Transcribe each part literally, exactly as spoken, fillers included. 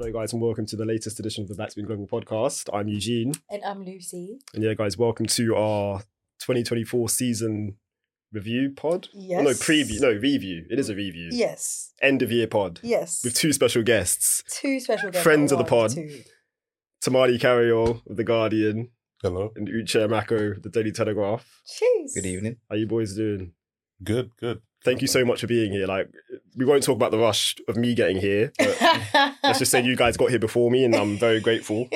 Hello guys and welcome to the latest edition of the Backspin Global podcast. I'm Eugene. And I'm Lucy. And yeah guys, welcome to our twenty twenty-four season review pod. Yes. Oh, no, preview. No, review. It is a review. Yes. End of year pod. Yes. With two special guests. Two special guests. Friends of the One, pod. two. Tamani Carriol of The Guardian. Hello. And Uche Mako of The Daily Telegraph. Cheers. Good evening. How you boys doing? Good, good. Thank you so much for being here. Like, we won't talk about the rush of me getting here, but let's just say you guys got here before me and I'm very grateful.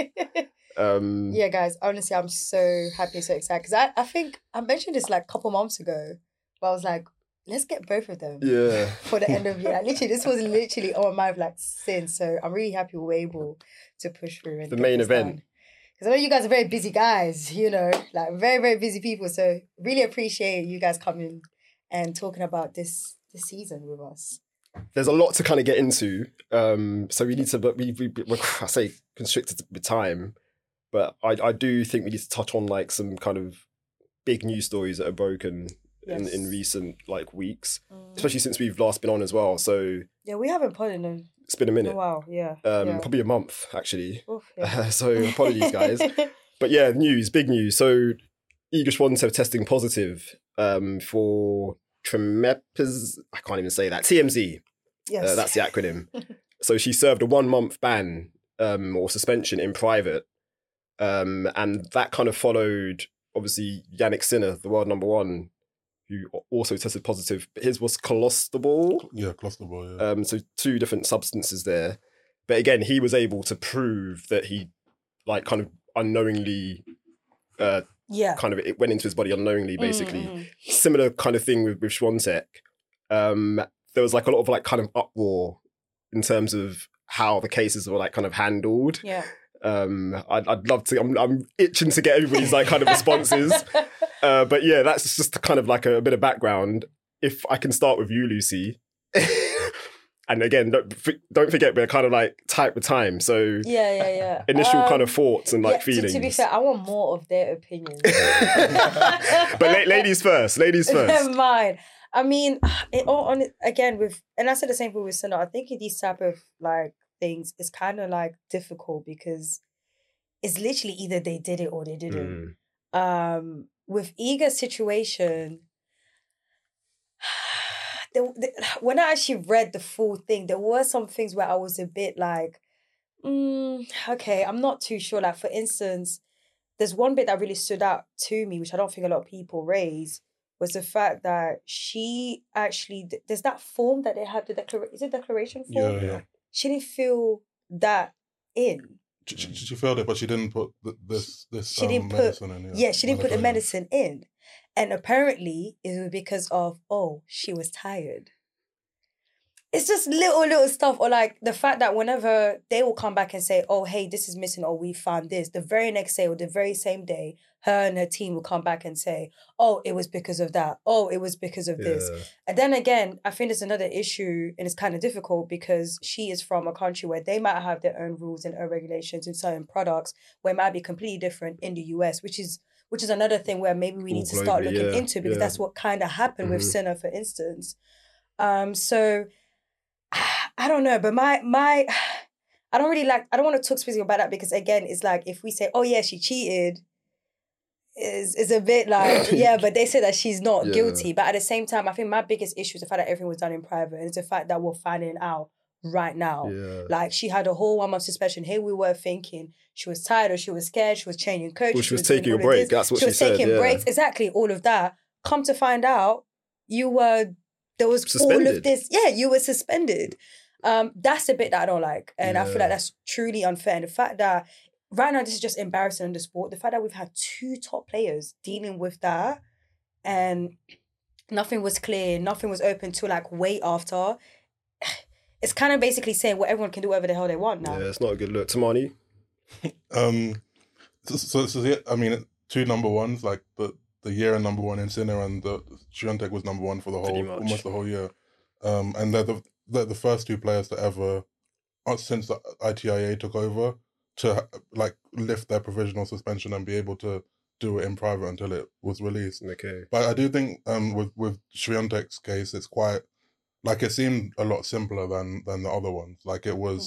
Um, yeah, guys, honestly, I'm so happy, so excited. Because I, I think I mentioned this like a couple months ago, but I was like, let's get both of them Yeah. for the end of the year. Like, literally, this was literally on my mind like since. So I'm really happy we were able to push through. And The get main this event. done. Because I know you guys are very busy guys, you know, like very, very busy people. So really appreciate you guys coming and talking about this this season with us. There's a lot to kind of get into. Um, so we need to, but we, we, we I say constricted with time, but I, I do think we need to touch on like some kind of big news stories that are broken in, Yes. in recent like weeks, Mm. especially since we've last been on as well. So Yeah, we haven't put in a it's been a minute, wow, yeah. um, yeah. probably a month actually. Oof, yeah. so apologies guys. But yeah, news, big news. So Iga Swiatek testing positive um, for Tremepaz, I can't even say that, T M Z. Yes. Uh, that's the acronym. So she served a one-month ban um, or suspension in private. Um, and that kind of followed, obviously, Yannick Sinner, the world number one, who also tested positive. But his was colostable. Yeah, clusterboy, yeah. Um, so two different substances there. But again, he was able to prove that he, like, kind of unknowingly, uh, yeah. kind of, it went into his body unknowingly, basically. Mm, mm, Similar kind of thing with, with Swiatek. Um, there was like a lot of like kind of uproar in terms of how the cases were like kind of handled. yeah. Um, I'd, I'd love to, I'm, I'm itching to get everybody's like kind of responses. Uh, but yeah, that's just kind of like a, a bit of background. If I can start with you, Lucy. And again, don't, don't forget, we're kind of like tight with time. So Yeah, yeah, yeah. initial Um, kind of thoughts and like yeah, to- feelings. To, be fair, I want more of their opinions. But la- ladies first, ladies first. Never mind. I mean, it all on again with, and I said the same thing with Sinner. I think in these type of like things, it's kind of like difficult because it's literally either they did it or they didn't. Mm. Um, with Iga's situation, the, the, when I actually read the full thing, there were some things where I was a bit like, mm, okay, I'm not too sure. Like, for instance, there's one bit that really stood out to me, which I don't think a lot of people raise, was the fact that she actually, there's that form that they have, the declaration, is it declaration form? Yeah, yeah. She didn't fill that in. She, she, she filled it, but she didn't put th- this this She um, didn't put- medicine in. Yeah, she didn't put the Melatonin. medicine in. And apparently it was because of, oh, she was tired. It's just little, little stuff. Or like the fact that whenever they will come back and say, oh, hey, this is missing, or we found this, the very next day or the very same day, her and her team will come back and say, oh, it was because of that. Oh, it was because of this. Yeah. And then again, I think there's another issue, and it's kind of difficult because she is from a country where they might have their own rules and own regulations in certain products where it might be completely different in the U S, which is which is another thing where maybe we All need to start globally, looking yeah, into, because yeah. that's what kind of happened with Mhm. Sinner, for instance. Um, so I don't know, but my my I don't really like I don't want to talk specifically about that because again, it's like if we say, oh yeah, she cheated, is is a bit like, yeah, but they say that she's not Yeah. guilty. But at the same time, I think my biggest issue is the fact that everything was done in private, and it's the fact that we're finding out right now. Yeah. Like, she had a whole one month suspension. Here we were thinking she was tired or she was scared, she was changing coaches. Well, she was doing taking a all of break. this. That's what she she was said, taking yeah. breaks. Exactly, all of that. Come to find out, you were, there was all Suspended. of this. Yeah, you were suspended. Um, that's the bit that I don't like. And I feel Yeah. like that's truly unfair. And the fact that right now this is just embarrassing in the sport. The fact that we've had two top players dealing with that and nothing was clear, nothing was open till like way after. It's kind of basically saying, well, everyone can do whatever the hell they want now. Yeah, it's not a good look. Tamani? Um, so, so, so yeah, I mean, two number ones, like the, the year and number one in Sinner, and the Swiatek was number one for the Pretty whole, much. almost the whole year. Um, and they're the they're the first two players to ever, uh, since the I T I A took over, to like lift their provisional suspension and be able to do it in private until it was released. Okay. But I do think um, with with Swiatek's case, it's quite like it seemed a lot simpler than than the other ones. Like it was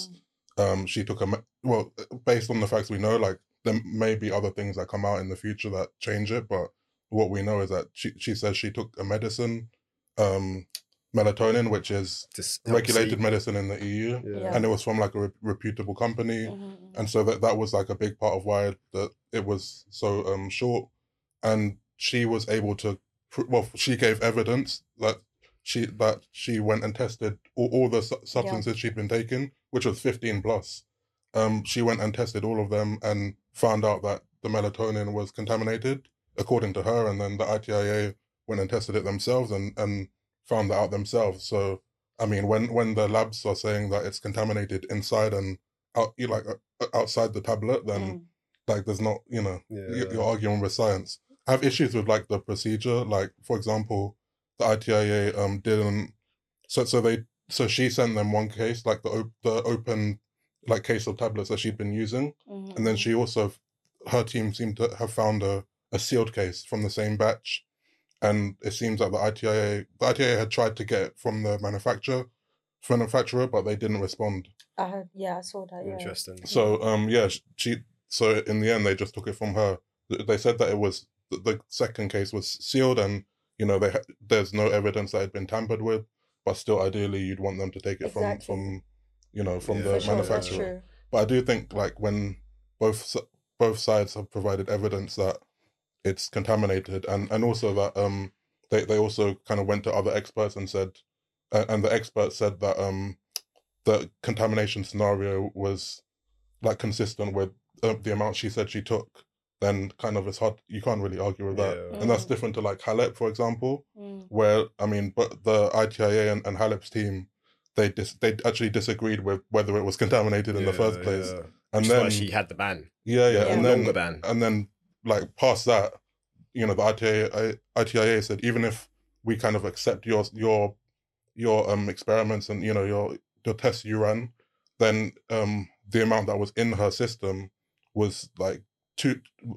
um, she took a me- well, based on the facts we know, like there may be other things that come out in the future that change it, but what we know is that she she says she took a medicine, um, melatonin, which is Just help regulated sleep. medicine in the E U, Yeah. Yeah. and it was from like a re- reputable company, Mhm. and so that that was like a big part of why that it was so um short, and she was able to, pr- well, she gave evidence that she that she went and tested all, all the su- substances she'd been taking, which was fifteen plus. Um, she went and tested all of them and found out that the melatonin was contaminated, according to her, and then the I T I A went and tested it themselves and and found that out themselves. So, I mean, when when the labs are saying that it's contaminated inside and out, you like uh, outside the tablet, then Mm. like there's not, you know, Yeah. you- you're arguing with science. I have issues with like the procedure. Like, for example, the I T I A um didn't. So so they so she sent them one case, like the op- the open like case of tablets that she'd been using, Mhm. and then she also, her team seemed to have found a, a sealed case from the same batch, and it seems like the I T I A the I T I A had tried to get it from the manufacturer manufacturer, but they didn't respond. I heard, yeah, I saw that. Yeah. Interesting. So um yeah, she so in the end they just took it from her. They said that it was the the second case was sealed, and you know they ha- there's no evidence that it had been tampered with, but still ideally you'd want them to take it Exactly. from from you know from Yeah, the For sure, that's manufacturer. true. But I do think like when both s- both sides have provided evidence that it's contaminated, and and also that um they they also kind of went to other experts and said, uh, and the experts said that um the contamination scenario was like consistent with uh, the amount she said she took, then kind of it's hard, you can't really argue with that. Yeah. And that's Mm. different to like Halep, for example, Mm. where I mean, but the I T I A and, and Halep's team, they dis- they actually disagreed with whether it was contaminated in the first Yeah, place. yeah. And Which is then why she had the ban. yeah, yeah, Yeah. and Longer then ban. and then like past that, you know, the I T I A, I T I A said even if we kind of accept your your your um experiments and you know your your tests you ran, then um the amount that was in her system was like two,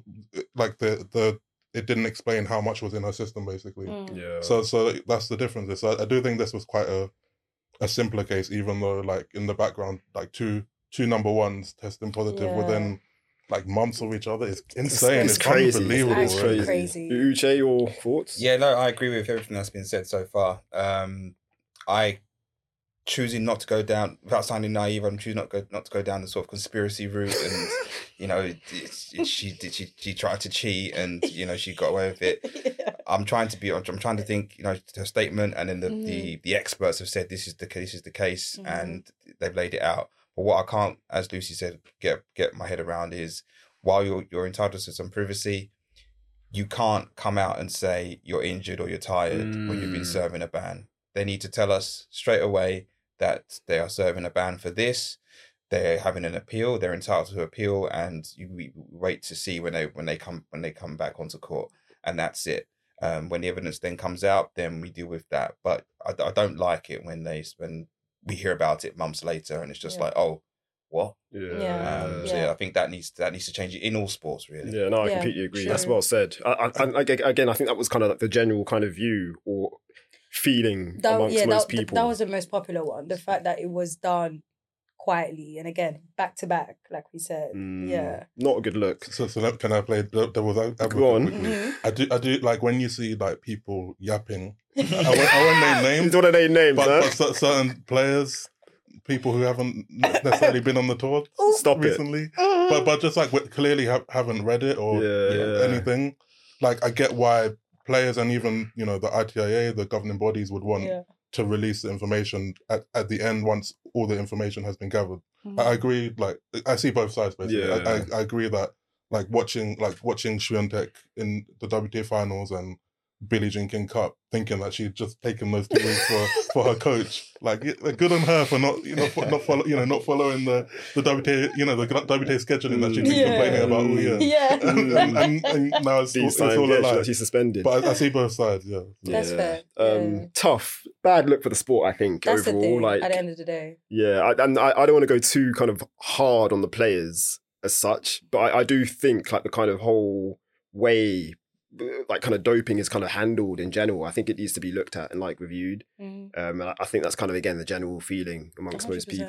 like the the it didn't explain how much was in her system basically. Mm. Yeah. So so that's the difference. So I, I do think this was quite a a simpler case, even though like in the background, like two two number ones testing positive Yeah. within like months of each other is insane. It's, It's crazy. unbelievable. It's actually really. crazy. Uche, your thoughts? Yeah, no, I agree with everything that's been said so far. Um, I choosing not to go down without sounding naive. I'm choosing not go not to go down the sort of conspiracy route, and you know, it's, it's, she did she she tried to cheat, and you know, she got away with it. Yeah. I'm trying to be. I'm trying to think. You know, her statement, and then the Mhm. the, the experts have said this is the this is the case, Mhm. and they've laid it out. But what I can't, as Lucy said, get get my head around is while you're you're entitled to some privacy, you can't come out and say you're injured or you're tired when you've been Mm. serving a ban. They need to tell us straight away that they are serving a ban for this. They're having an appeal. They're entitled to appeal, and you we wait to see when they when they come when they come back onto court, and that's it. Um, when the evidence then comes out, then we deal with that. But I, I don't like it when they when we hear about it months later, and it's just Yeah. like, oh, what? Yeah. Yeah. Um, So Yeah. yeah, I think that needs that needs to change in all sports, really. Yeah, no, I Yeah, completely agree. true. That's well said. I, I, I, again, I think that was kind of like the general kind of view or feeling That, amongst yeah, most that, people. that was the most popular one. The fact that it was done quietly and again back to back, like we said. Mm, Yeah. not a good look. So, so let- can I play the devil's advocate Go on. quickly? Mhm. I do, I do like when you see like people yapping. I won't, I won't name You names, don't want to name names, but, huh? but cer- certain players, people who haven't necessarily been on the tour Stop it. recently, but but just like w- clearly ha- haven't read it or Yeah, yeah. anything. Like I get why players and even you know the I T I A, the governing bodies, would want Yeah. to release the information at, at the end once all the information has been gathered. Mhm. I I agree. Like I see both sides basically. I, Yeah. I, I agree that like watching like watching Swiatek in the W T A finals and Billie Jean King Cup, thinking that she'd just taken those two weeks for, for her coach. Like yeah, good on her for not you know for, not follow you know not following the the W T A you know the W T A scheduling that she'd been Yeah. complaining about all year. Yeah. and, and, and, and now it's, all- These it's times, all yeah, a she's lie. actually suspended. But I, I see both sides. Yeah. That's fair. Um, Yeah. Tough, bad look for the sport. I think That's the overall, thing. like At the end of the day. yeah, I, and I, I don't want to go too kind of hard on the players as such, but I, I do think like the kind of whole way, like kind of doping is kind of handled in general. I think it needs to be looked at and like reviewed. Mm. Um, and I, I think that's kind of again the general feeling amongst most one hundred percent. people.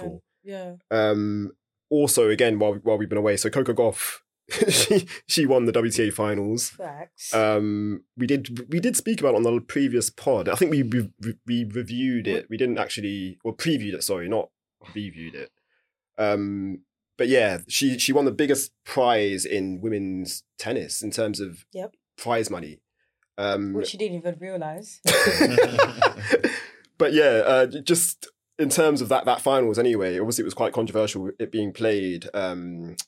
Yeah. Um, also, again, while while we've been away, so Coco Gauff, she she won the W T A finals. Facts. Um, we did we did speak about it on the previous pod. I think we we, we reviewed it. We didn't actually, or previewed it. Sorry, not reviewed it. Um, but yeah, she she won the biggest prize in women's tennis in terms of Yep. prize money. Um, Which you didn't even realise. but yeah, uh, just in terms of that that finals anyway, obviously it was quite controversial it being played um,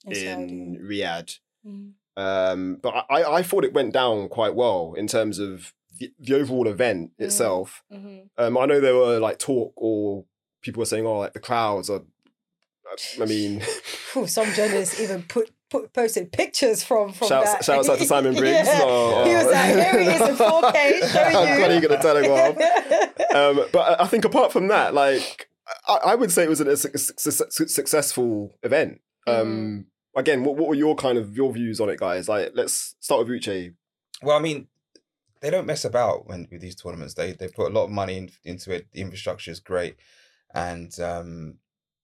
in Riyadh. Mm. Um, but I, I thought it went down quite well in terms of the, the overall event Mm. itself. Mm-hmm. Um, I know there were like talk or people were saying, oh, like the crowds are, I mean... Ooh, some journalists even put, put posted pictures from, from shouts, that. Shouts out to Simon Briggs. Yeah. Oh. He was like, here he is in four K, showing you. I'm glad you're going to tell him off. Um, but I think apart from that, like, I, I would say it was a, a su- su- successful event. Um, mm. Again, what, what were your kind of, your views on it, guys? Like, let's start with Uche. Well, I mean, they don't mess about when with these tournaments. They they put a lot of money in, into it. The infrastructure is great. And um,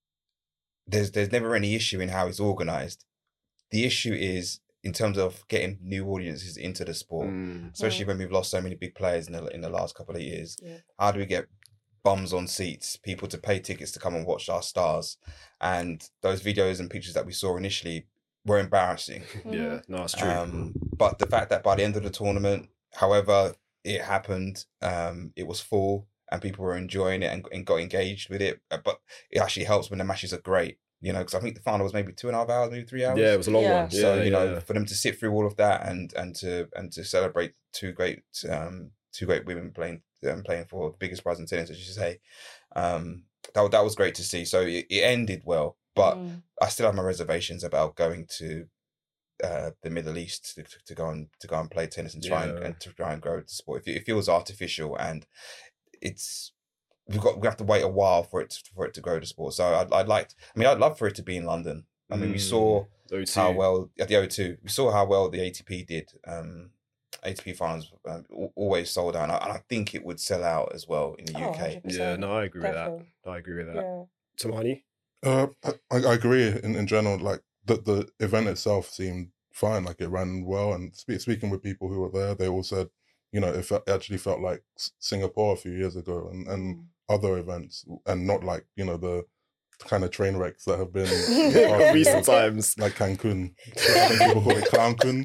there's there's never any issue in how it's organised. The issue is in terms of getting new audiences into the sport, mm. especially mm. when we've lost so many big players in the in the last couple of years. Yeah. How do we get bums on seats, people to pay tickets to come and watch our stars? And those videos and pictures that we saw initially were embarrassing. Yeah, no, it's true. Um, but the fact that by the end of the tournament, however it happened, um, it was full and people were enjoying it and, and got engaged with it. But it actually helps when the matches are great, you know, because I think the final was maybe two and a half hours, maybe three hours. Yeah, it was a long yeah. one. So, yeah, you know, yeah. for them to sit through all of that and and to and to celebrate two great um, two great women playing um, playing for the biggest prize in tennis, as you say, um, that that was great to see. So it, it ended well, but mm. I still have my reservations about going to uh, the Middle East to, to go and to go and play tennis and try yeah. and, and to try and grow the sport. It, it feels artificial, and it's we've got we have to wait a while for it to, for it to grow the sport. So I'd I'd like I mean I'd love for it to be in London. I mean mm. we saw O two. How well at the O two we saw how well the A T P did. Um, A T P finals um, always sold out, and I, and I think it would sell out as well in the oh, U K. one hundred percent. Yeah, no, I agree Definitely. with that. I agree with that. Yeah. Tamani? Uh, I, I agree in, in general. Like the the event itself seemed fine. Like it ran well. And spe- speaking with people who were there, they all said, you know, it, fe- it actually felt like Singapore a few years ago, and, and mm. other events, and not like, you know, the kind of train wrecks that have been in recent times, like Cancun. People call it Cancun.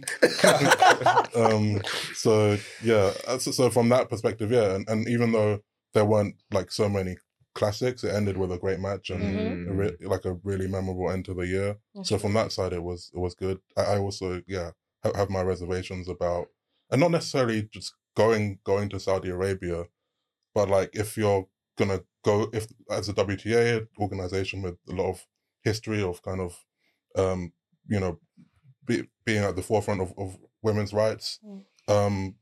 um, so yeah, so, so from that perspective, yeah, and, and even though there weren't like so many classics, it ended with a great match and mm-hmm. a re- like a really memorable end to the year. That's so true. from that side, it was it was good. I, I also yeah have, have my reservations about, and not necessarily just going going to Saudi Arabia, but like if you're gonna go, if as a W T A organization with a lot of history of kind of um you know be, being at the forefront of, of women's rights, mm. um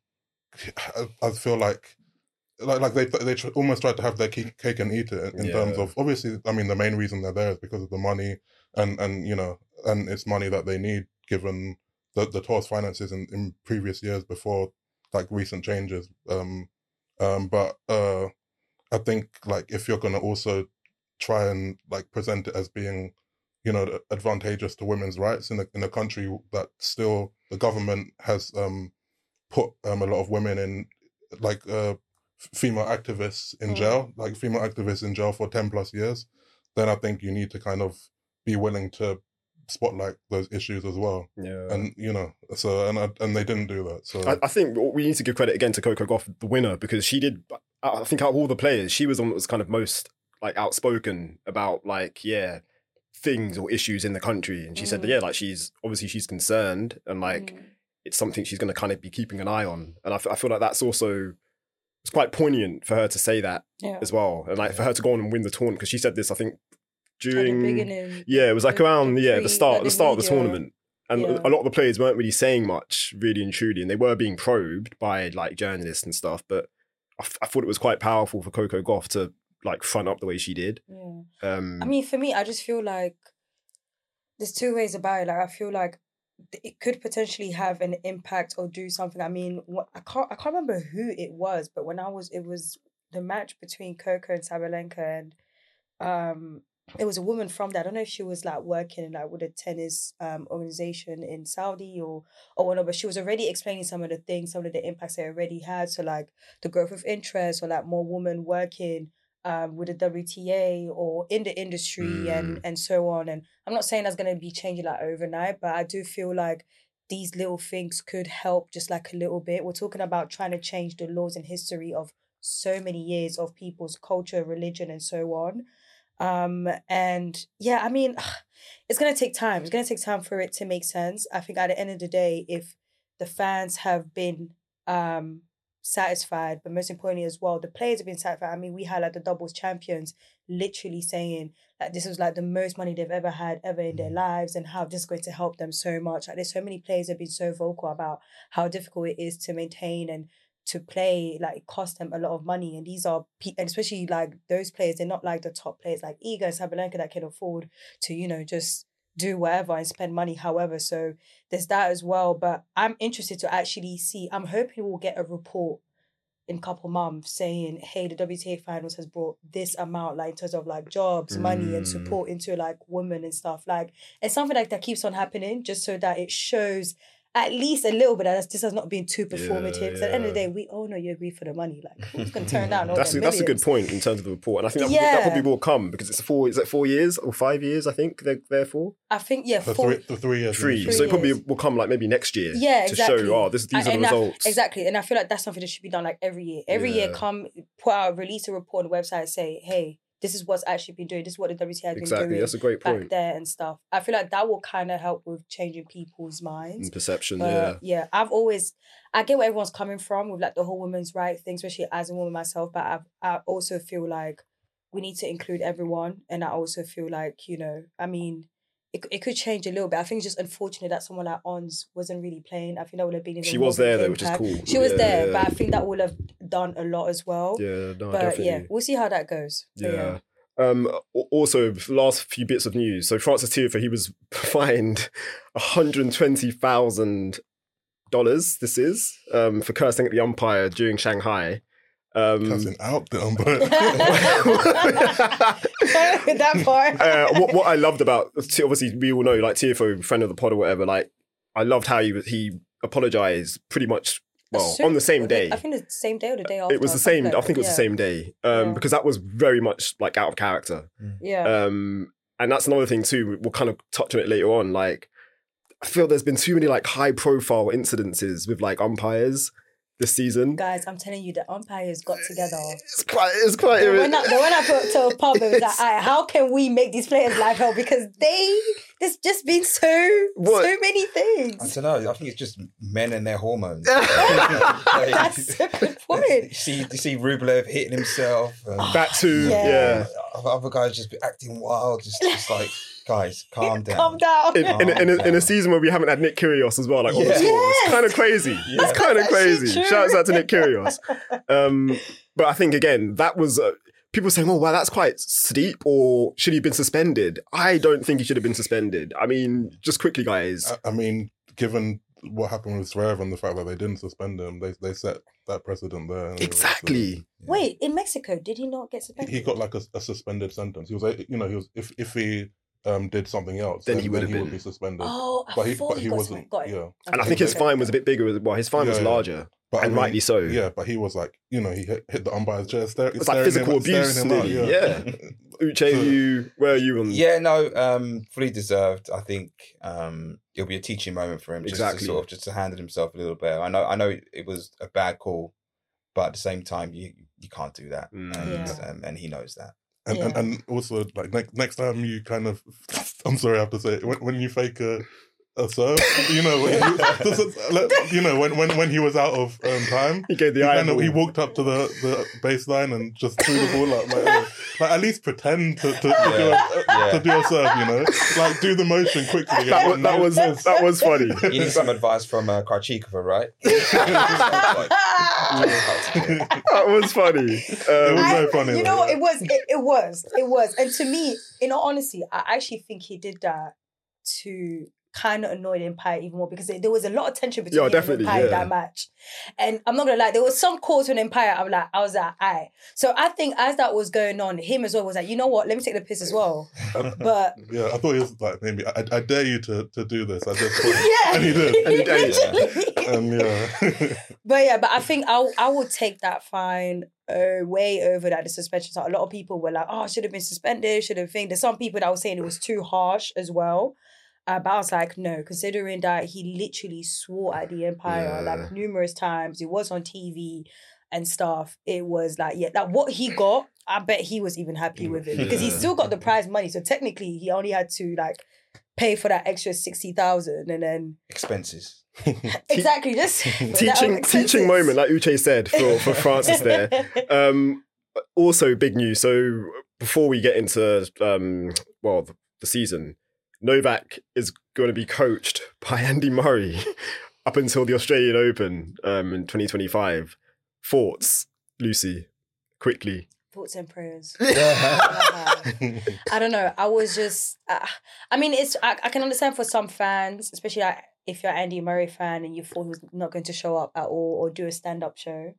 I, I feel like like like they they tr- almost tried to have their cake, cake and eat it in yeah. terms of, obviously, I mean the main reason they're there is because of the money, and and you know and it's money that they need given the the tour's finances in, in previous years before like recent changes, um um but uh I think like if you're going to also try and like present it as being, you know, advantageous to women's rights in a, in a country that still the government has um, put um, a lot of women in, like uh, female activists in mm. jail, like female activists in jail for ten plus years, then I think you need to kind of be willing to spotlight those issues as well. Yeah. And, you know, so, and and they didn't do that. So I, I think we need to give credit again to Coco Gauff, the winner, because she did, I think out of all the players, she was the one that was kind of most like outspoken about like, yeah, things or issues in the country. And she mm. said, that, yeah, like she's, obviously she's concerned and like, mm. it's something she's going to kind of be keeping an eye on. And I, f- I feel like that's also, it's quite poignant for her to say that yeah. as well. And like yeah. for her to go on and win the tournament, because she said this, I think, during, the beginning, yeah, it was like the, around, the yeah, pre, the start, like the start the of the tournament. And yeah. a lot of the players weren't really saying much, really and truly, and they were being probed by like journalists and stuff. But I, f- I thought it was quite powerful for Coco Gauff to like front up the way she did. Yeah. Um, I mean, for me, I just feel like there's two ways about it. Like, I feel like it could potentially have an impact or do something. I mean, what, I can't, I can't remember who it was, but when I was, it was the match between Coco and Sabalenka, and um, it was a woman from that. I don't know if she was like working like with a tennis um organization in Saudi or or whatever, but she was already explaining some of the things, some of the impacts they already had. So like the growth of interest or like more women working um with the W T A or in the industry Mm. and and so on. And I'm not saying that's gonna be changing like overnight, but I do feel like these little things could help just like a little bit. We're talking about trying to change the laws and history of so many years of people's culture, religion, and so on. Um, and yeah, I mean, it's gonna take time. It's gonna take time for it to make sense. I think at the end of the day, if the fans have been um satisfied, but most importantly as well, the players have been satisfied. I mean, we had like the doubles champions literally saying that this was like the most money they've ever had ever in their lives and how this is going to help them so much. Like there's so many players that have been so vocal about how difficult it is to maintain and to play, like it costs them a lot of money. And these are, pe- and especially like those players, they're not like the top players like Iga and Sabalenka that can afford to, you know, just do whatever and spend money however. So there's that as well. But I'm interested to actually see, I'm hoping we'll get a report in a couple months saying, hey, the W T A finals has brought this amount, like in terms of like jobs, money and Mm. support into like women and stuff. Like it's something like that keeps on happening just so that it shows at least a little bit that this has not been too performative. Yeah, Because at the end of the yeah. day, we all know you agree for the money. Like who's gonna turn down all That's a, the that's a good millions? point in terms of the report, and I think that, Yeah. that probably will come because it's four. Is it four years or five years? I think they're there for I think yeah, For four, three, for three years. three. Three so it probably years. will come like maybe next year. Yeah, to exactly. show oh this these And- are the and I- results. exactly. And I feel like that's something that should be done like every year. Every year, Yeah. come put out, release a report on the website, say, hey, this is what's actually been doing. This is what the W T A has been Exactly, doing that's a great back point. there and stuff. I feel like that will kind of help with changing people's minds. And perception, But yeah. yeah, I've always, I get where everyone's coming from with like the whole women's rights thing, especially as a woman myself. But I've, I also feel like we need to include everyone. And I also feel like, you know, I mean, it, it could change a little bit. I think it's just unfortunate that someone like Ons wasn't really playing. I think that would have been even She more was of an there though, which is impact. cool. She was Yeah, there, yeah. but I think that would have done a lot as well. Yeah, no, but definitely. yeah, we'll see how that goes. So, Yeah. Um, al- also, last few bits of news. So Francis Tiafoe, he was fined one hundred twenty thousand dollars, this is, um, for cursing at the umpire during Shanghai. Um, Cussing out the umpire. that part. uh, what, what I loved about, obviously we all know, like Tiafoe, friend of the pod or whatever, like I loved how he was, he apologised pretty much, well, Soon- on the same day. I think the same day or the day after. It was the something same, like I think it was that. the same day, um, Yeah. because that was very much like out of character. Yeah. Um, and that's another thing too. We'll kind of touch on it later on. Like, I feel there's been too many like high profile incidences with like umpires this season. Guys, I'm telling you, the umpires got together. It's quite, it's quite. They went up, they went up to a pub and was like, It's- "Alright, how can we make these players life hell? Because they, there's just been so, What? so many I things. don't know. I think it's just men and their hormones. That's a good point. You see, you see Rublev hitting himself. And that too. Yeah. Yeah. other guys just be acting wild. Just, just like, guys, calm down. Calm down. In, in, a- in, a, in a season where we haven't had Nick Kyrgios as well, like on the Yeah. tour, Yes. it's kind of crazy. Yeah. It's kind of That's actually crazy. true. Shouts out to Nick Kyrgios. Um, but I think again, that was uh, people saying, "Oh, wow, that's quite steep." Or should he have been suspended? I don't think he should have been suspended. I mean, just quickly, guys. I, I mean, given what happened with Zverev and the fact that they didn't suspend him, they they set that precedent there. anyway, so Exactly. Wait, in Mexico, did he not get suspended? He got like a, a suspended sentence. He was, a- you know, he was if if he um did something else, Then then, he then would have he would been. be suspended. Oh, I but he thought but he, he got wasn't. Got it. Yeah. And I think his Okay. fine was a bit bigger. Well, his fine was Yeah, yeah. larger, But I and mean, rightly so. Yeah, but he was like, you know, he hit, hit the umpire's chair. Stare, It's like staring physical him, abuse, staring him out, nearly. Yeah. Uche, you, where are you on? Yeah, no, um, fully deserved. I think um, it'll be a teaching moment for him, just Exactly. to sort of just to handle himself a little bit. I know, I know, it was a bad call, but at the same time, you you can't do that, Mm. and, Yeah. um, and he knows that. And, and Yeah. and also like next next time you kind of, I'm sorry I have to say it, when, when you fake a a serve, you know, when you, you know when, when when he was out of um, time, He gave the he, eye. kind of, he walked up to the, the baseline and just threw the ball up. Like, oh, like at least pretend to, to, to, do a, Yeah. to do a serve, you know, like do the motion quickly. That was, that was that was funny. You need some advice from uh, Krajcikova, right? That was funny. It Um, was I- so funny. You though. know what? It was. It, it was. It was. And to me, in all honesty, I actually think he did that to kind of annoyed Empire even more because there was a lot of tension between Yeah, him definitely, and Empire in yeah. that match. And I'm not gonna lie, there was some calls from Empire. I'm like, I was like, aye. So I think as that was going on, him as well was like, you know what? Let me take the piss as well. But Yeah, I thought he was like, maybe, I, I dare you to, to do this at this point. yeah, And he did. And he did. literally. And yeah. But yeah, but I think I I would take that fine uh, way over that the suspension. So a lot of people were like, oh, should have been suspended, should have been. There's some people that were saying it was too harsh as well. Uh, but I was like, no, considering that he literally swore at the Empire Yeah. like numerous times, it was on T V and stuff. It was like, yeah, like what he got, I bet he was even happy with it because he Yeah. still got the prize money. So technically, he only had to like pay for that extra sixty thousand and then Expenses. exactly just Teaching teaching moment, like Uche said, for, for Francis there. Um, also, big news. So before we get into um, well, the, the season, Novak is going to be coached by Andy Murray up until the Australian Open um, in twenty twenty-five. Thoughts, Lucy, quickly. Thoughts and prayers. I don't know. I was just. Uh, I mean, it's. I, I can understand for some fans, especially like if you're an Andy Murray fan and you thought he was not going to show up at all or do a stand-up show.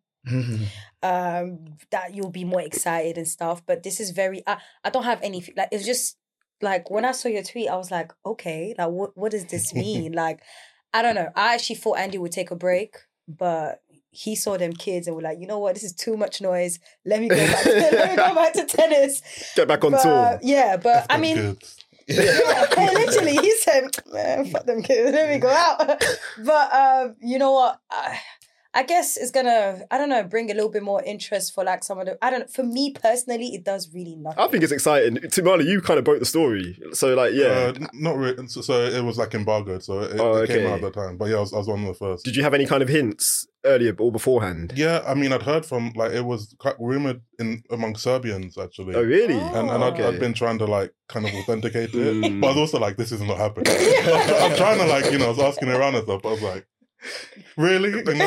um, that you'll be more excited and stuff. But this is very. I, I don't have any. Like it's just like when I saw your tweet, I was like, okay, like what what does this mean? Like, I don't know. I actually thought Andy would take a break, but he saw them kids and were like, you know what, this is too much noise. Let me go back. To, let me go back to tennis. Get back on But, tour. Yeah, but I Them mean. kids. Yeah, literally, he said, "Man, fuck them kids. Let me go out." But um, you know what? I, I guess it's gonna, I don't know, bring a little bit more interest for like some of the. I don't know. For me personally, it does really nothing. I think it's exciting. Timali, you kind of broke the story. So, like, yeah. Uh, n- not really. So, so it was like embargoed, so it, Oh, it came okay. out at the time. But yeah, I was, I was one of the first. Did you have any kind of hints earlier or beforehand? Yeah, I mean, I'd heard from, like, it was quite rumored in among Serbians, actually. Oh, really? Oh. And, and I'd, Okay. I'd been trying to, like, kind of authenticate it. Mm. But I was also like, this is not happening. I'm trying to, like, you know, I was asking around and stuff, but I was like, really? You know?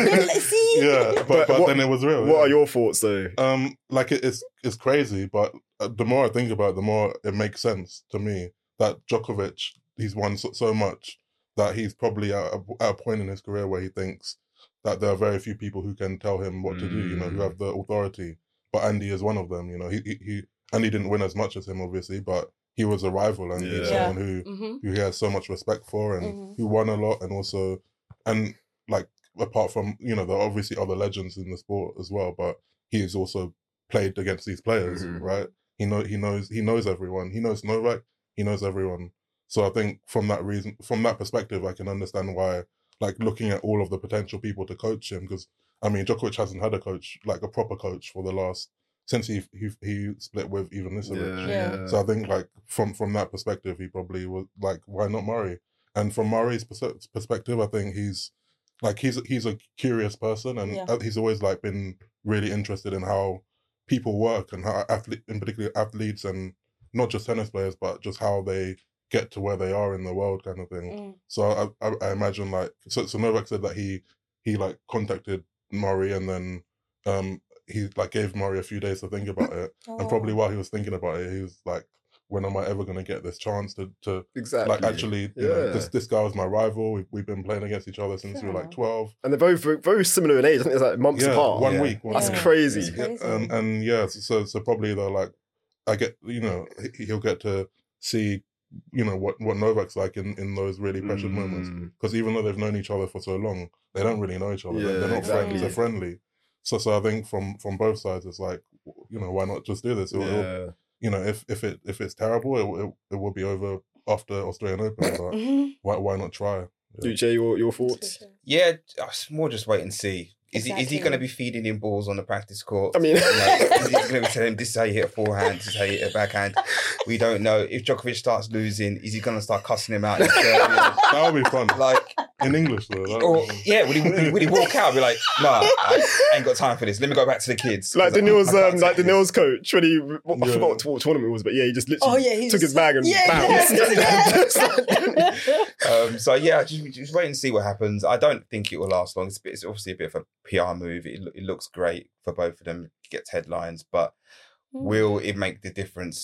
See? yeah, but, But but, what- then it was real. What yeah. are your thoughts, though? Um, like it, it's it's crazy, but uh, the more I think about it, the more it makes sense to me that Djokovic, he's won so, so much that he's probably at a, at a point in his career where he thinks that there are very few people who can tell him what to do, you know, who have the authority. But Andy is one of them, you know. He he, he Andy didn't win as much as him, obviously, but he was a rival and he's Yeah. someone who Mm-hmm. who he has so much respect for and Mhm. who won a lot, and also and like apart from, you know, there are obviously other legends in the sport as well, but he has also played against these players, Mhm. right? He know he knows he knows everyone. He knows Novak. He knows everyone. So I think from that reason, from that perspective, I can understand why, like looking at all of the potential people to coach him, because I mean, Djokovic hasn't had a coach, like a proper coach, for the last since he he, he split with Ivan Nisevich. Yeah. So I think like from from that perspective, he probably was like, why not Murray? And from Murray's pers- perspective, I think he's like he's he's a curious person, and Yeah. he's always like been really interested in how people work and how athlete, in particular athletes, and not just tennis players, but just how they get to where they are in the world, kind of thing. Mm. So I, I I imagine like so so Novak said that he he like contacted Murray and then um he like gave Murray a few days to think about it, and probably Oh. while he was thinking about it, he was like, when am I ever going to get this chance to to Exactly. like actually, you know, Yeah. this this guy was my rival. We've, we've been playing against each other since we were like Yeah. twelve. And they're both very, very similar in age. I think it's like months Yeah, apart. one Yeah. week. One That's week. Yeah. crazy. It's Yeah, crazy. and and yeah, so so probably they're like, I get, you know, he- he'll get to see, you know, what what Novak's like in in those really precious moments. Mm. Because even though they've known each other for so long, they don't really know each other. They're- Yeah, they're not exactly. friends. They're friendly. So so I think from from both sides, it's like, you know, why not just do this? It'll- it'll- Yeah. you know, if if it if it's terrible, it will- it, it will be over after Australian Open. But Mhm. why why not try? Yeah. Uche, your, your thoughts? Yeah, it's more just wait and see. Is he is he Exactly. going to be feeding him balls on the practice court? I mean- You know, is he going to be telling him this is how you hit a forehand, this is how you hit a backhand? We don't know. If Djokovic starts losing, is he going to start cussing him out in Serbian? That would be fun. Like, In English, though. that or would be- yeah, would he, would he would he walk out and be like, nah, I ain't got time for this. Let me go back to the kids. Like I- Daniil's, I can't um, like take this." Daniil's coach when he, I Yeah. forgot what, what tournament it was, but yeah, he just literally Oh, yeah, he took just- his bag and Yeah, bounced. yeah, Just like- Um, so yeah, just, just wait and see what happens. I don't think it will last long. It's, a bit, it's obviously a bit of a P R move. It, lo- it looks great for both of them. It gets headlines, but will it make the difference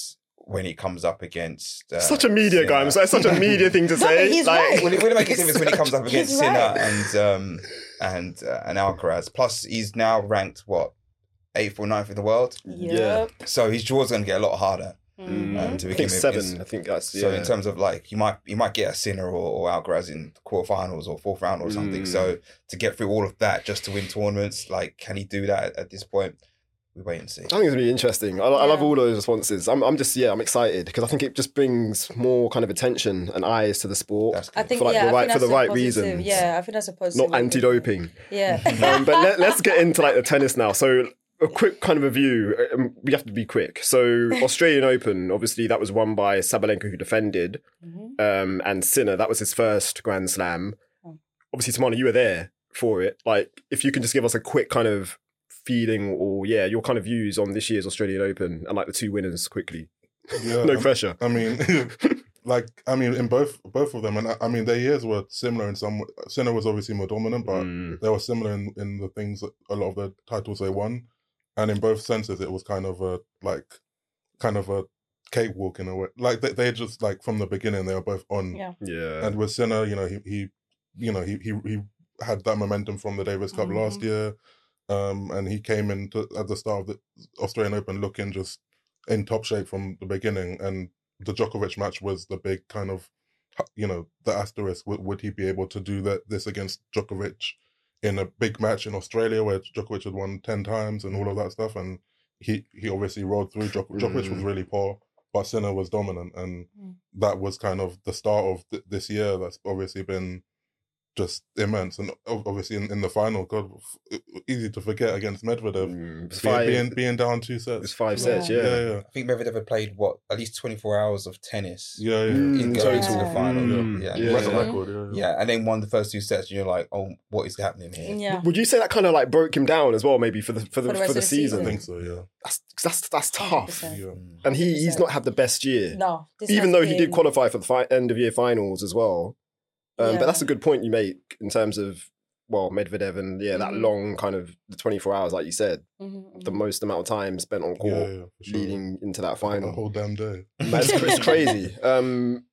when he comes up against uh, Such a media Sinner. guy. I'm sorry, such a media thing to No, say. but he's like, right. Will it, will it make a difference when he comes up He's against right. Sinner and um, and uh, and Alcaraz? Plus, he's now ranked what eighth or ninth in the world, Yep. so his draw's going to get a lot harder. Mhm. Um, to I begin think with. seven. It's- I think that's yeah. So in terms of like, you might you might get a Sinner or, or Alcaraz in the quarterfinals or fourth round or something. Mm. So to get through all of that just to win tournaments, like, can he do that at, at this point? We wait and see. I think it's really interesting. I, I love Yeah. all those responses. I'm, I'm just, yeah, I'm excited because I think it just brings more kind of attention and eyes to the sport. That's I good. think For, like, yeah, the I right- think for that's the a right positive. reasons. Yeah, I think that's a positive. Not anti-doping. Yeah. um, but let, let's get into like the tennis now. So a quick kind of review. Um, we have to be quick. So Australian Open, obviously that was won by Sabalenka, who defended, Mhm. um, and Sinner. That was his first Grand Slam. Oh. Obviously, Tamana, you were there for it. Like, if you can just give us a quick kind of feeling or yeah, your kind of views on this year's Australian Open and like the two winners quickly. Yeah, No um, pressure. I mean, like I mean, in both both of them, and I, I mean, their years were similar in some. Sinner was obviously more dominant, but Mm. they were similar in, in the things that a lot of the titles they won, and in both senses, it was kind of a like, kind of a cakewalk in a way. Like they they just like from the beginning, they were both on. Yeah. Yeah. And with Sinner, you know, he he, you know, he he he had that momentum from the Davis Cup Mhm. last year, um, and he came into at the start of the Australian Open looking just in top shape from the beginning. And the Djokovic match was the big kind of, you know, the asterisk. Would, would he be able to do that this against Djokovic in a big match in Australia where Djokovic had won ten times and all of that stuff? And he he obviously rolled through. Djok- Djokovic was Mm. really poor, but Sinner was dominant, and Mm. that was kind of the start of th- this year. That's obviously been just immense, and ob- obviously in, in the final, God, f- easy to forget against Medvedev, Mm. It's being, five, being being down two sets. it's five Yeah. sets, yeah. yeah, yeah, I think Medvedev had played what at least twenty-four hours of tennis yeah, yeah. Mm. in Yeah. going to the final. Mm. Yeah, Yeah. That's a yeah. record. Yeah, Yeah, and then won the first two sets, and you're like, oh, what is happening here? Yeah. Would you say that kind of like broke him down as well, maybe for the for the For the for rest the, of the season? I think so. Yeah, That's that's that's one hundred tough. percent. yeah. Mm. And he he's one hundred percent. not had the best year, No. this even has though he did been- qualify for the fi- end of year finals as well. Um, Yeah. But that's a good point you make in terms of well Medvedev and yeah that Mhm. long kind of the twenty-four hours, like you said, Mhm, the mhm. most amount of time spent on court yeah, yeah, for sure. leading into that a final. whole damn day. Man, it's, it's crazy. Um,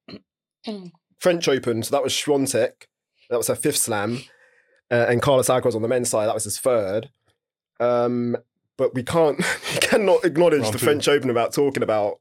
French Open, so that was Swiatek. That was her fifth slam. Uh, and Carlos Alcaraz on the men's side, that was his third. Um, but we can't, we cannot acknowledge Round the two. French Open without talking about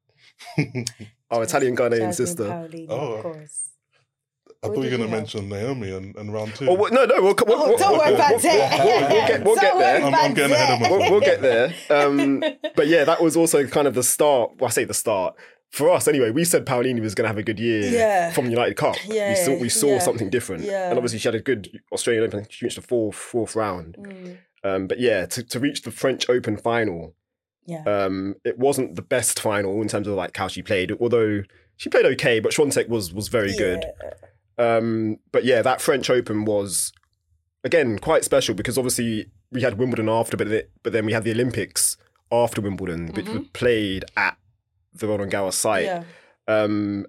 our Italian Ghanaian Jasmine sister. Paolini, Oh. of course. I What thought you did were he going to have? mention Naomi and, and round two. Oh, well, no, no, we'll, we'll, Oh, we'll, don't we'll, worry we'll, about we'll, that. we'll, we'll get, we'll get Don't worry there. I'm- about I'm getting ahead of that. We'll, we'll get there. Um, but yeah, that was also kind of the start. Well, I say the start. For us, anyway, we said Paolini was going to have a good year Yeah. from United Cup. Yeah, we saw, we saw yeah. something different. Yeah. And obviously, she had a good Australian Open. She reached the fourth, fourth round. Mm, Um, but yeah, to, to reach the French Open final, yeah. um, it wasn't the best final in terms of like how she played. Although she played okay, but Swiatek was was very good. Yeah. Um, but yeah, that French Open was again quite special because obviously we had Wimbledon after, but it, but then we had the Olympics after Wimbledon, which Mhm. were played at the Roland Garros site. Yeah. Um,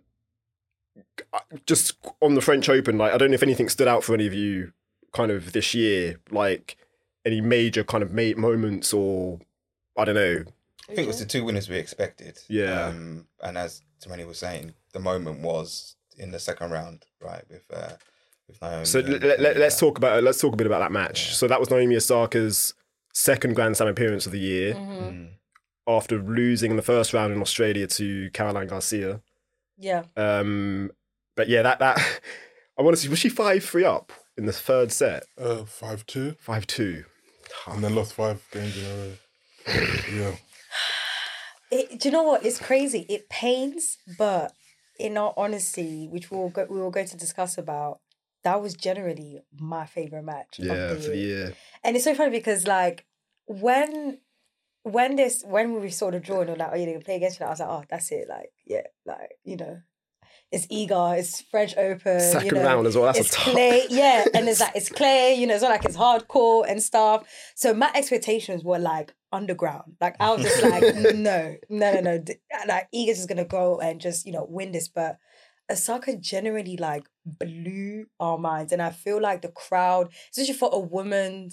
just on the French Open, like I don't know if anything stood out for any of you, kind of this year, like any major kind of mate moments or I don't know. I think it was the two winners we expected. Yeah. Um, and as Tamani was saying, the moment was in the second round, right? With uh, with Naomi. So and- let, let, and, let's uh, talk about let's talk a bit about that match. Yeah. So that was Naomi Osaka's second Grand Slam appearance of the year Mhm. mm. after losing in the first round in Australia to Caroline Garcia. Yeah. Um, but yeah, that that I want to see. Was she five three up in the third set? Uh, five two, Five two. and then lost five games in a row. Yeah, It, do you know what? It's crazy. It pains, but in all honesty, which we'll go, we were going to discuss about, that was generally my favorite match. Yeah, of for the the year. year. And it's so funny because like when when this when we saw the draw and we were like, oh, you're gonna play against you, I was like, oh, that's it. Like, yeah, like you know, it's eager, it's French Open, Second you know, round as well. That's it's a tough. clay, yeah, and it's like it's clay, you know, it's not like it's hardcore and stuff. So my expectations were like underground. Like I was just like, no, no, no, no. D- Like Iga's is gonna go and just you know win this, but Osaka generally like blew our minds, and I feel like the crowd, especially for a woman's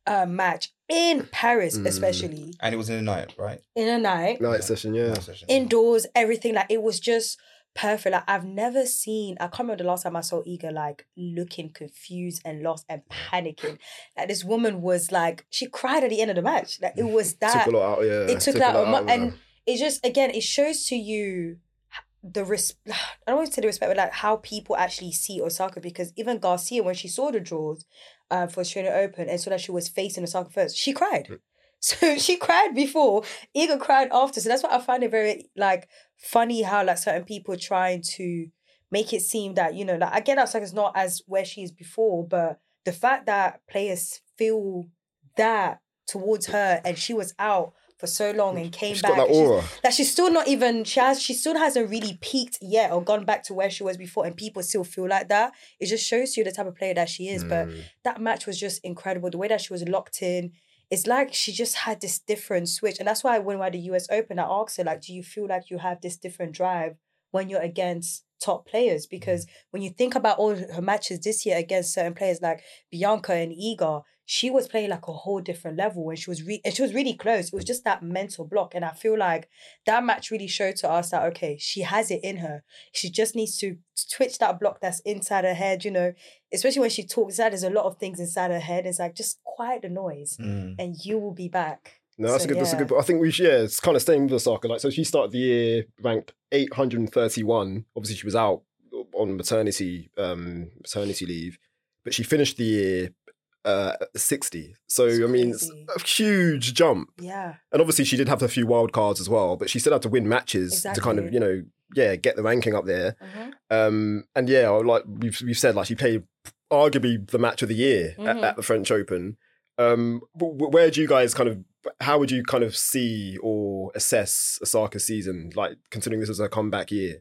uh, match in Paris, Mm. especially And it was in the night, right? in a night, Night session, yeah. Night session. indoors, everything. Like it was just perfect. Like I've never seen. I can't remember the last time I saw Iga like looking confused and lost and panicking. Like this woman was like she cried at the end of the match. Like it was that. Took a lot out, yeah. It took a that, lot emo- out of and her. it just again it shows to you the res- I don't want to say the respect, but like how people actually see Osaka, because even Garcia, when she saw the draws uh, for Australian Open and saw that she was facing Osaka first, she cried. So she cried before, Iga cried after. So that's why I find it very like funny how like certain people are trying to make it seem that, you know, like I get Osaka's not as where she is before, but the fact that players feel that towards her and she was out for so long and came She's back. got that and she's- aura. That she's still not even she has she still hasn't really peaked yet or gone back to where she was before, and people still feel like that. It just shows you the type of player that she is. But Mm. that match was just incredible. The way that she was locked in. It's like she just had this different switch. And that's why when we're at the U S Open, I asked her, like, do you feel like you have this different drive when you're against top players? Because when you think about all her matches this year against certain players like Bianca and Iga, she was playing like a whole different level, and she was re- and she was really close. It was just that mental block. And I feel like that match really showed to us that, okay, she has it in her. She just needs to twitch that block that's inside her head, you know, especially when she talks out, there's a lot of things inside her head. It's like, just quiet the noise Mm. and you will be back. No, that's So, a good. That's a yeah. good. I think we should. Yeah, it's kind of staying with Osaka. Like, so she started the year ranked eight hundred thirty-one. Obviously, she was out on maternity um maternity leave, but she finished the year uh at sixty. So It's I mean, it's crazy. a huge jump. Yeah. And obviously, she did have a few wild cards as well, but she still had to win matches to kind of, Exactly. you know, yeah, get the ranking up there. Mhm. Um, and yeah, like we've we've said, like she played arguably the match of the year at, Mhm. at the French Open. Um, w- w- where do you guys kind of? How would you kind of see or assess Osaka's season, like considering this is her comeback year?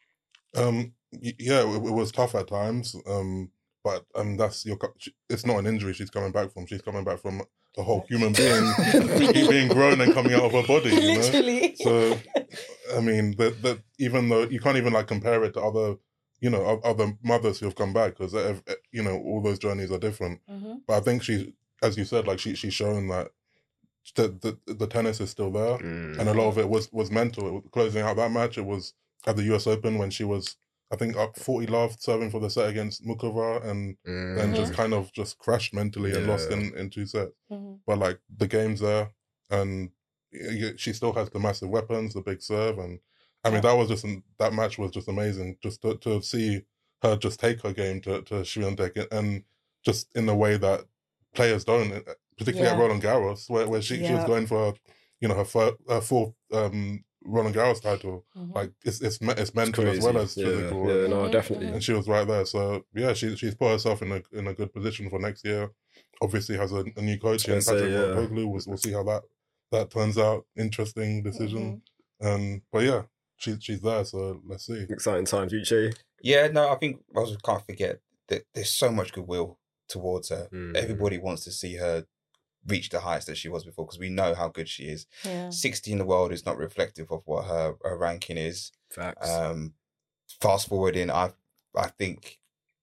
Um, y- yeah, it, it was tough at times. Um, but um, that's your. co- she- It's not an injury she's coming back from. She's coming back from a whole human being being grown and coming out of her body. You know? Literally. So, I mean, that that even though you can't even like compare it to other, you know, o- other mothers who have come back, because you know all those journeys are different. Mhm. But I think she, as you said, like she she's shown that the the, the tennis is still there, Mm. and a lot of it was was mental. It was, closing out that match, it was at the U S Open when she was, I think, up forty love serving for the set against Mukova, and Mm. then just kind of just crashed mentally and lost Yeah. in in two sets. Mhm. But like the game's there, and y- y- she still has the massive weapons, the big serve, and I mean that was just an, that match was just amazing. Just to, to see her just take her game to to Swiatek, and just in the way that players don't, uh, particularly at Yeah. Roland Garros, where where she, she was Yeah. going for, you know, her, fir- her fourth um, Roland Garros title. Mhm. Like it's it's me- it's mental as Crazy. well as yeah, physical. yeah, and, no, Mhm, definitely. mhm. and she was right there. So yeah, she she's put herself in a in a good position for next year. Obviously has a, a new coach in I was gonna Patrick say, yeah. Mouratoglou. We'll, we'll see how that that turns out. Interesting decision. Mm-hmm. Um, but yeah, she's she's there. So let's see. Exciting times, Uche. Yeah, no, I think I also can't forget that there's so much goodwill towards her. Mm. Everybody wants to see her reach the heights that she was before, because we know how good she is. Yeah. sixty in the world is not reflective of what her, her ranking is. Facts. Um, fast forwarding, I I think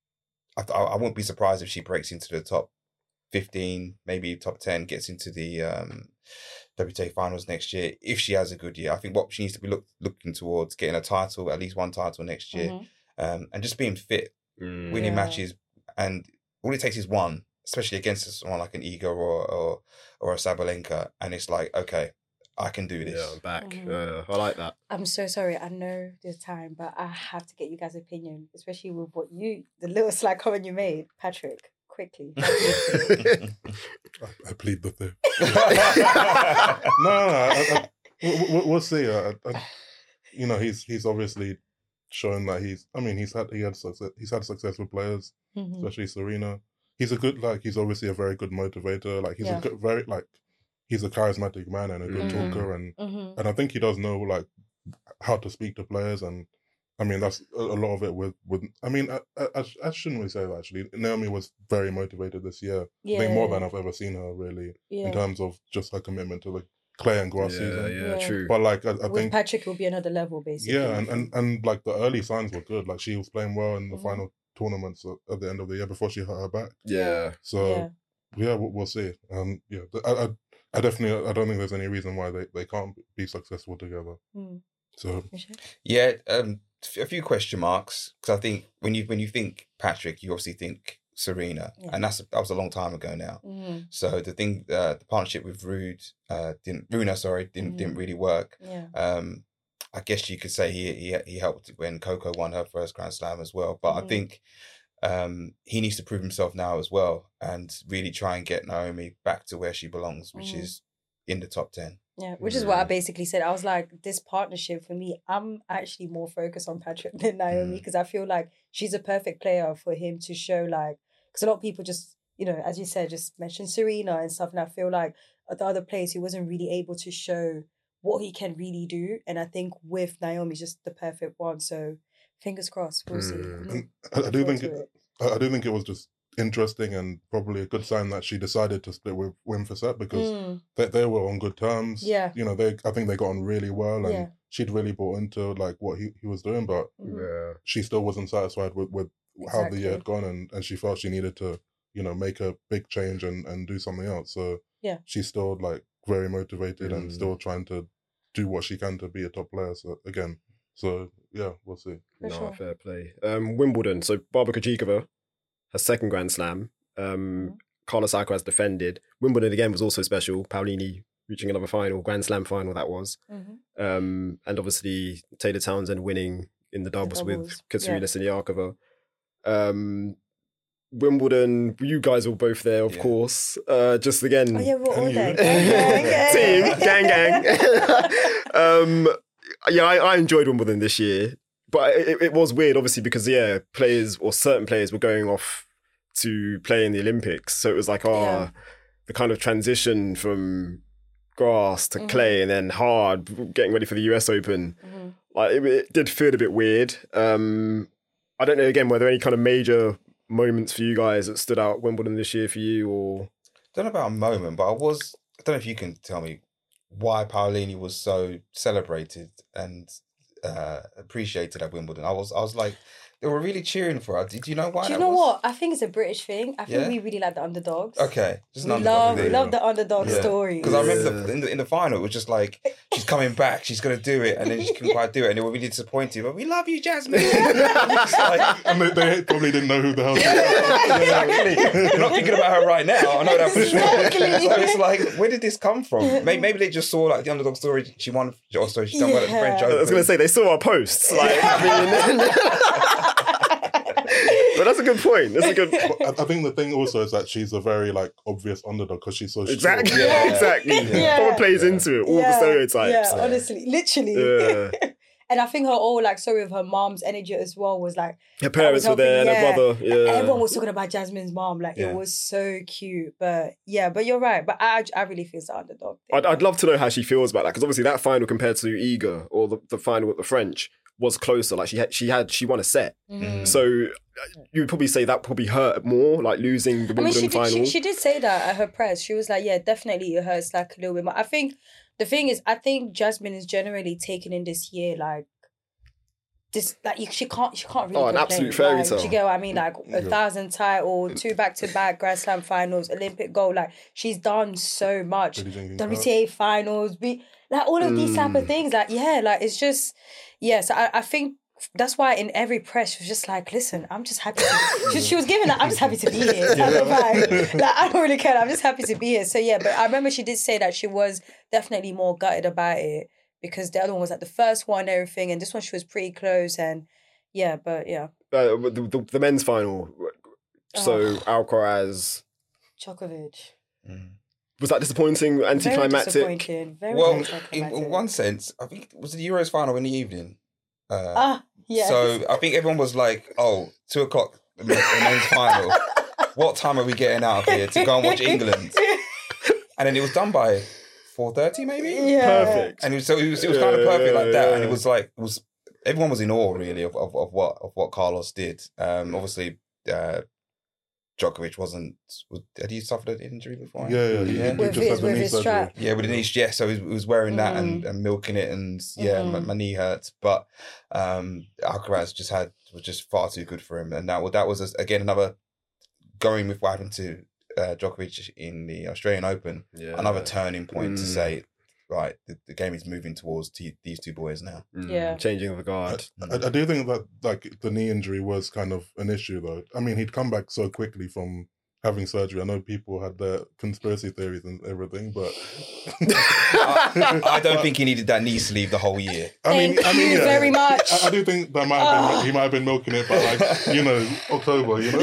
I, I won't be surprised if she breaks into the top fifteen, maybe top ten, gets into the um, W T A finals next year if she has a good year. I think what she needs to be look, looking towards getting a title, at least one title next year, Mhm. um, and just being fit, Mm. winning Yeah. matches, and all it takes is one, especially against someone like an Iga or or or a Sabalenka, and it's like, okay, I can do this. Yeah, I'm back. Mhm. Uh, I like that. I'm so sorry. I know there's time, but I have to get you guys' opinion, especially with what you, the little slight comment you made, Patrick. Quickly. I, I plead the fifth. No, no, no I, I, we- we- we'll see. I, I, you know, he's he's obviously shown that he's. I mean, he's had he had success. He's had success with players, Mhm. especially Serena. He's a good like. He's obviously a very good motivator. Like he's Yeah. a good, very like. He's a charismatic man and a good Mhm. talker, and Mhm. and I think he does know like how to speak to players, and I mean that's a, a lot of it with with. I mean, I, I, I shouldn't really say that actually. Naomi was very motivated this year. Yeah. I think more than I've ever seen her really yeah. in terms of just her commitment to the clay and grass yeah, season. yeah, Yeah. true. But like I, I With think Patrick, it will be another level, basically. yeah, and, and and like the early signs were good. Like she was playing well in the Mhm. final tournaments at, at the end of the year before she hurt her back. yeah. So Yeah. yeah, we'll, we'll see. Um, yeah, I, I, I definitely, I don't think there's any reason why they, they can't be successful together. Mm. So Yeah, um, a few question marks because I think when you when you think Patrick, you obviously think Serena, Yeah. and that's that was a long time ago now. Mm. So the thing, uh, the partnership with Rude, uh, didn't Runa, sorry, didn't Mm. didn't really work. Yeah. Um, I guess you could say he he he helped when Coco won her first Grand Slam as well. But Mhm. I think um, he needs to prove himself now as well and really try and get Naomi back to where she belongs, which Mhm. is in the top ten. Yeah, which is what I Mm. basically said. I was like, this partnership for me, I'm actually more focused on Patrick than Naomi Mm. because I feel like she's a perfect player for him to show, like, because a lot of people just, you know, as you said, just mention Serena and stuff. And I feel like at the other players, he wasn't really able to show what he can really do. And I think with Naomi, just the perfect one. So fingers crossed, we'll see. Mm. I'm And I, I looking do forward think to it, I, I do think it was just interesting and probably a good sign that she decided to split with Wim Fissette because Mm, they, they were on good terms. Yeah. You know, they I think they got on really well and Yeah. she'd really bought into like what he, he was doing, but mhm. Yeah. she still wasn't satisfied with, with how the year Exactly. had gone and, and she felt she needed to, you know, make a big change and, and do something else. So Yeah. she's still like very motivated and Mm. still trying to do what she can to be a top player. So again, so yeah, we'll see. For no, sure. fair play. Um, Wimbledon. So Barbara Krejcikova, her second Grand Slam. Um, Mhm. Carlos Alcaraz defended. Wimbledon again was also special. Paolini reaching another final, Grand Slam final that was. Mhm. Um, and obviously Taylor Townsend winning in the doubles, with doubles, Katerina Siniakova. Um, Wimbledon, you guys were both there, of Yeah. course. Uh, just again, Oh, yeah, we're all And there. you. Gang, gang, team, gang, gang. um, yeah, I, I enjoyed Wimbledon this year, but it, it was weird, obviously, because yeah, players or certain players were going off to play in the Olympics, so it was like, oh, Yeah. the kind of transition from grass to Mhm. clay and then hard, getting ready for the U S Open. Mhm. Like it, it did feel a bit weird. Um, I don't know. Again, were there any kind of major moments for you guys that stood out Wimbledon this year for you, or Don't know about a moment, but I was. I don't know if you can tell me why Paolini was so celebrated and uh, appreciated at Wimbledon. I was. I was like, they were really cheering for her. Did you know why? Do you that know was? what? I think it's a British thing. I think Yeah? we really like the underdogs. Okay, just an We underdog love, thing. we love the underdog Yeah. story. Because I remember the, Yeah. in the in the final, it was just like she's coming back, she's gonna do it, and then she couldn't Yeah. quite do it, and they were really disappointed. But we love you, Jasmine. It's like, And they, they probably didn't know who the hell she was. exactly. You're not thinking about her right now. I know that for sure. Exactly. So it's like, where did this come from? Maybe, maybe they just saw like the underdog story. She won, or sorry, she's done well at the Yeah. French I Open. was going to say they saw our posts. Like, I mean, but that's a good point. That's a good. I, I think the thing also is that she's a very like obvious underdog because she's so Exactly. short. Yeah. Exactly. Yeah. Probably plays Yeah. into it. All the Yeah, stereotypes. Yeah, honestly, literally. Yeah. And I think her whole like story of her mom's energy as well was like Her parents That were was there, and her helping, brother. Yeah. everyone was talking about Jasmine's mom. Like Yeah. it was so cute. But yeah, but you're right. But I I really feel it's the underdog thing. I'd, I'd love to know how she feels about that, because obviously that final compared to Iga or the, the final with the French was closer. Like she had, she had, she won a set. Mhm. So uh, you would probably say that probably hurt more, like losing the I mean, Wimbledon she did, final. she, she did say that at her press. She was like, yeah, definitely it hurts like a little bit more. I think the thing is, I think Jasmine is generally taken in this year like this, like you, she can't, she can't really. Oh, an complain. absolute fairy Like, tale. do you get what I mean? Like a Yeah. thousand title, two back to back Grand Slam finals, Olympic gold. Like she's done so much. Billie Jean King W Cup. T A finals, be like all of these type of Mm. things. Like yeah, like it's just yeah. So I, I think that's why in every press she was just like, listen, I'm just happy. To she, she was giving that I'm just happy to be here. Type of vibe. Like I don't really care. I'm just happy to be here. So yeah, but I remember she did say that she was definitely more gutted about it because the other one was like the first one and everything, and this one she was pretty close and yeah, but yeah, Uh, the, the, the men's final. So Oh. Alcaraz, Djokovic. Mm. was that disappointing, Very anticlimactic? disappointing. Very Well, in, anticlimactic. in one sense, I think it was the Euros final in the evening. Uh, Ah, yes. So I think everyone was like, "Oh, two o'clock, the men- the men's final. What time are we getting out of here to go and watch England?" And then it was done by four thirty, maybe. Yeah. Perfect. And it was, so it was, it was kind of perfect like that. And Yeah. it was like, it was everyone was in awe really of, of, of what of what Carlos did. Um, obviously, uh, Djokovic wasn't. Was, had he suffered an injury before? Yeah, yeah, he, Yeah. he With just his- had the with knee his surgery. strap. Yeah, with the knee, yeah. So he was, he was wearing that and, Mm. and milking it, and yeah, my, Mhm. my knee hurts. But um, Alcaraz just had was just far too good for him, and that was that was again another going with what happened to uh, Djokovic in the Australian Open, Yeah. another turning point to Mm. say, right, the, the game is moving towards t- these two boys now. Mm, Yeah. Changing of the guard. I, I do think that like the knee injury was kind of an issue though. I mean, he'd come back so quickly from having surgery. I know people had their conspiracy theories and everything, but I, I don't think he needed that knee sleeve the whole year. I mean, Thank I mean, you yeah, very much. I, I do think that might have been, Oh. he might have been milking it by like you know October, you know.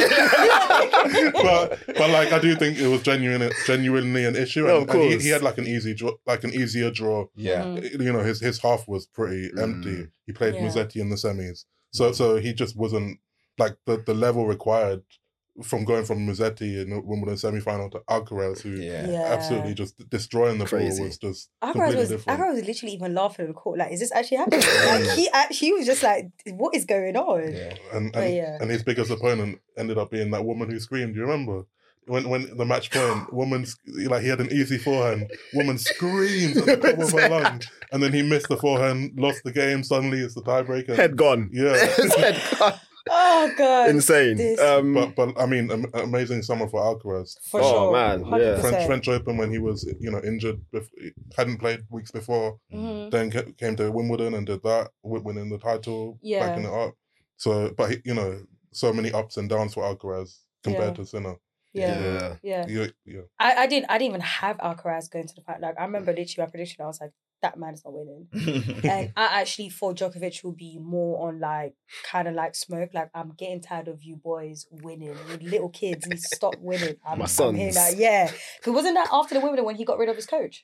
but but like I do think it was genuine, genuinely an issue, No, and, of and he, course. he had like an easy draw, like an easier draw. Yeah. Mhm. You know, his his half was pretty Mm. empty. He played Yeah. Musetti in the semis, so so he just wasn't like the the level required from going from Musetti in the Wimbledon semi-final to Alcaraz, who Yeah. Yeah. absolutely just destroying the Crazy. ball was just Alcaraz completely was different. Alcaraz was literally even laughing on the court. Like, is this actually happening? Like, he actually was just like, what is going on? Yeah. And But and, yeah. and his biggest opponent ended up being that woman who screamed. Do you remember? When when the match point, woman sc- like he had an easy forehand, woman screams at the top of her lungs, and then he missed the forehand, lost the game. Suddenly, it's the tiebreaker. Head gone. Yeah. His head gone. Oh god, Insane. This- Um, But but I mean, am- amazing summer for Alcaraz. for Oh, sure, man, one hundred yeah. percent. French French Open when he was you know injured, bef- hadn't played weeks before. Mhm. Then ca- came to Wimbledon and did that, wi- winning the title, Yeah. backing it up. So, but he, you know, so many ups and downs for Alcaraz compared Yeah. to Sinner. Yeah, yeah. yeah. Yeah, yeah. I, I didn't I didn't even have Alcaraz going to the final. Like I remember literally my prediction. I was like, that man is not winning. And I actually thought Djokovic will be more on like kind of like smoke. Like I'm getting tired of you boys winning. You little kids, you stop winning. I'm, My I'm hearing sons. that. Yeah, because wasn't that after the Wimbledon when he got rid of his coach,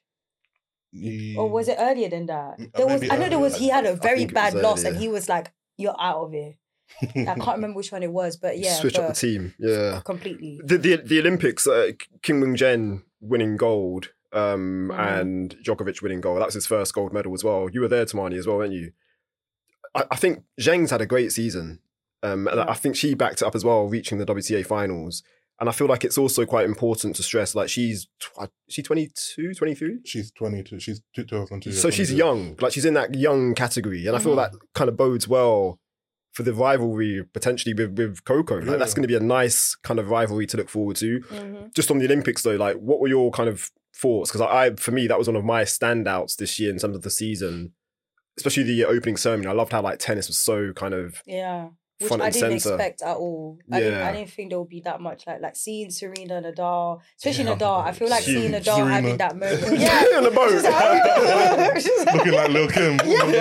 He- or was it earlier than that? Mm, There was. maybe I know there was. He had a I very think it bad was loss, and earlier. he was like, "You're out of here." I can't remember which one it was, but yeah, Switch up the but team. Yeah. completely. The the, the Olympics, uh, Kim Wing Jen winning gold, um, Mhm. and Djokovic winning gold. That was his first gold medal as well. You were there, Tamani, as well, weren't you? I, I think Zheng's had a great season. Um, and Yeah. I think she backed it up as well, reaching the W T A finals. And I feel like it's also quite important to stress, like she's tw- she twenty-two, twenty-three? She's twenty-two. She's two thousand two. So she's twenty-two. young, like she's in that young category, and I feel Mhm. that kind of bodes well for the rivalry potentially with, with Coco. Like, that's Yeah. going to be a nice kind of rivalry to look forward to. Mhm. Just on the Olympics though, like what were your kind of thoughts? Because I, I, for me, that was one of my standouts this year in terms of the season, especially the opening ceremony. I loved how like tennis was so kind of Yeah. Which front I and didn't center. expect at all. I, didn't, Yeah. I didn't think there would be that much like like seeing Serena Nadal, especially Yeah. Nadal. I feel like seeing Huge. Nadal Serena. having that moment. Yeah, Yeah, on the boat. She's like- she's like- looking like Lil Kim.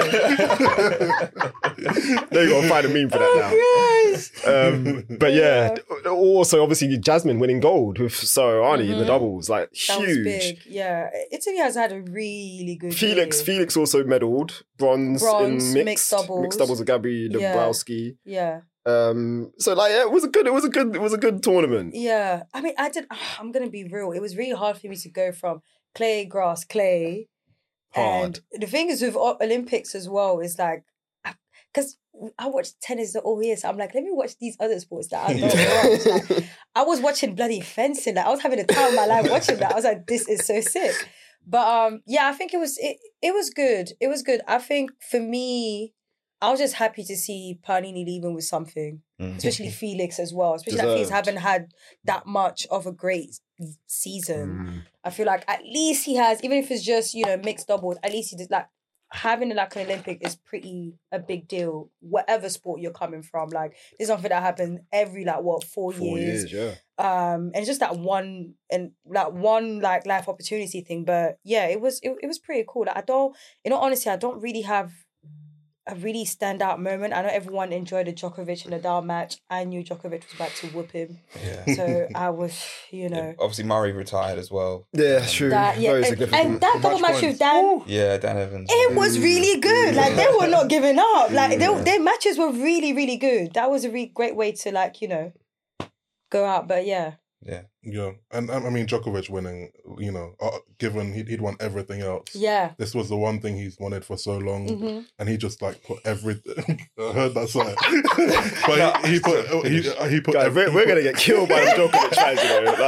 There you go, I'll find a meme for that now. Oh, Christ. Um, but yeah, also obviously Jasmine winning gold with Sarah Arnie in the Mhm. doubles, like That was huge. big. Yeah, Italy has had a really good Felix, year. Felix also medalled bronze, Bronze, in mixed, mixed doubles. mixed doubles with Gabby Yeah. Dabrowski. Yeah, Um, so like, yeah, it was a good, it was a good, it was a good tournament. yeah. I mean, I did. I'm gonna be real. It was really hard for me to go from clay, grass, clay. Hard. And the thing is with O- Olympics as well is like, because I watched tennis all year, so I'm like, let me watch these other sports that I don't watch. Like, I was watching bloody fencing. Like, I was having a time of my life watching that. I was like, this is so sick. But um, yeah, I think it was it. It was good. It was good. I think for me, I was just happy to see Panini leaving with something, Mm. especially Felix as well. Especially that Felix Deserved. haven't had that much of a great season. Mm. I feel like at least he has, even if it's just, you know, mixed doubles, at least he did like having like an Olympic is pretty a big deal, whatever sport you're coming from. Like there's something that happens every like what, four, Four years. years, yeah. Um and it's just that one and that one like life opportunity thing. But yeah, it was it, it was pretty cool. Like I don't, you know, honestly, I don't really have a really standout moment. I know everyone enjoyed the Djokovic and Nadal match. I knew Djokovic was about to whoop him. Yeah. So I was, you know. Yeah, obviously Murray retired as well. Yeah, Um, true. That, yeah, Very and, significant. and that double Match match with points. Dan, Yeah, Dan Evans. it was really good. Like they were not giving up. Like they, Yeah. their matches were really, really good. That was a really great way to like, you know, go out. But yeah, Yeah. Yeah, and um, I mean Djokovic winning, you know, uh, given he'd, he'd won everything else. yeah. This was the one thing he's wanted for so long, hmm and he just like put everything. I heard that side, but he, he put he, he put. Guys, every- we're, he we're put- gonna get killed by the Djokovic fans, you know.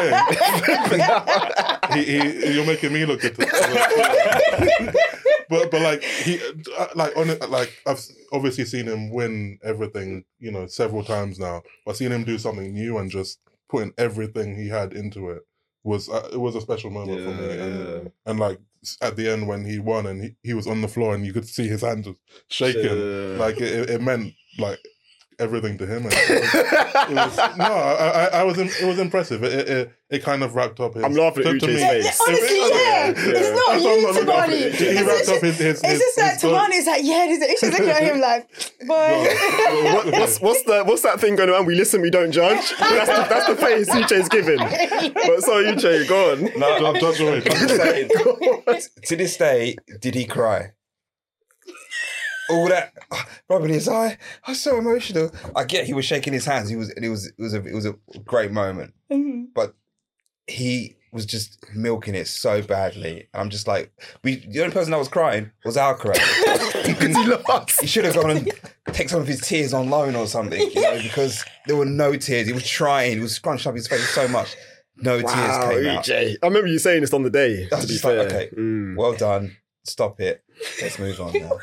Like, he, he, you're making me look at it. but but like he uh, like on it, like I've obviously seen him win everything, you know, several times now. But seeing him do something new and just putting everything he had into it was uh, it was a special moment for me. And, and like at the end when he won and he, he was on the floor and you could see his hands shaking, Yeah. like it, it meant like everything to him. And it was, it was, no, I, I, I was. It was impressive. It, it, it kind of wrapped up his. I'm laughing at to- to Uche's me- face. Yeah, honestly, It- yeah. yeah. It's not That's you, what I'm not laughing Tamani. at. He It's wrapped just- up his. his, It's his just that his story. Tamani's like, yeah, she's looking at him like, boy. what, what's what's the what's that thing going on? We listen, we don't judge. That's the, that's the face Uche's giving. But sorry, Uche, go on. No, Judge- judge away. I'm just saying, to this day, did he cry? All that rubbing his eye, I was so emotional. I get he was shaking his hands. He was, and it was, it was a, it was a great moment. But he was just milking it so badly. And I'm just like, we. The only person that was crying was Alcaraz. Because he lost. He should have gone and take some of his tears on loan or something, you know, because there were no tears. He was trying. He was scrunched up his face so much. No Wow, tears came out. Uche. I remember you saying this on the day. I was To be just like, fair, okay, Mm. well done. Stop it. Let's move on now.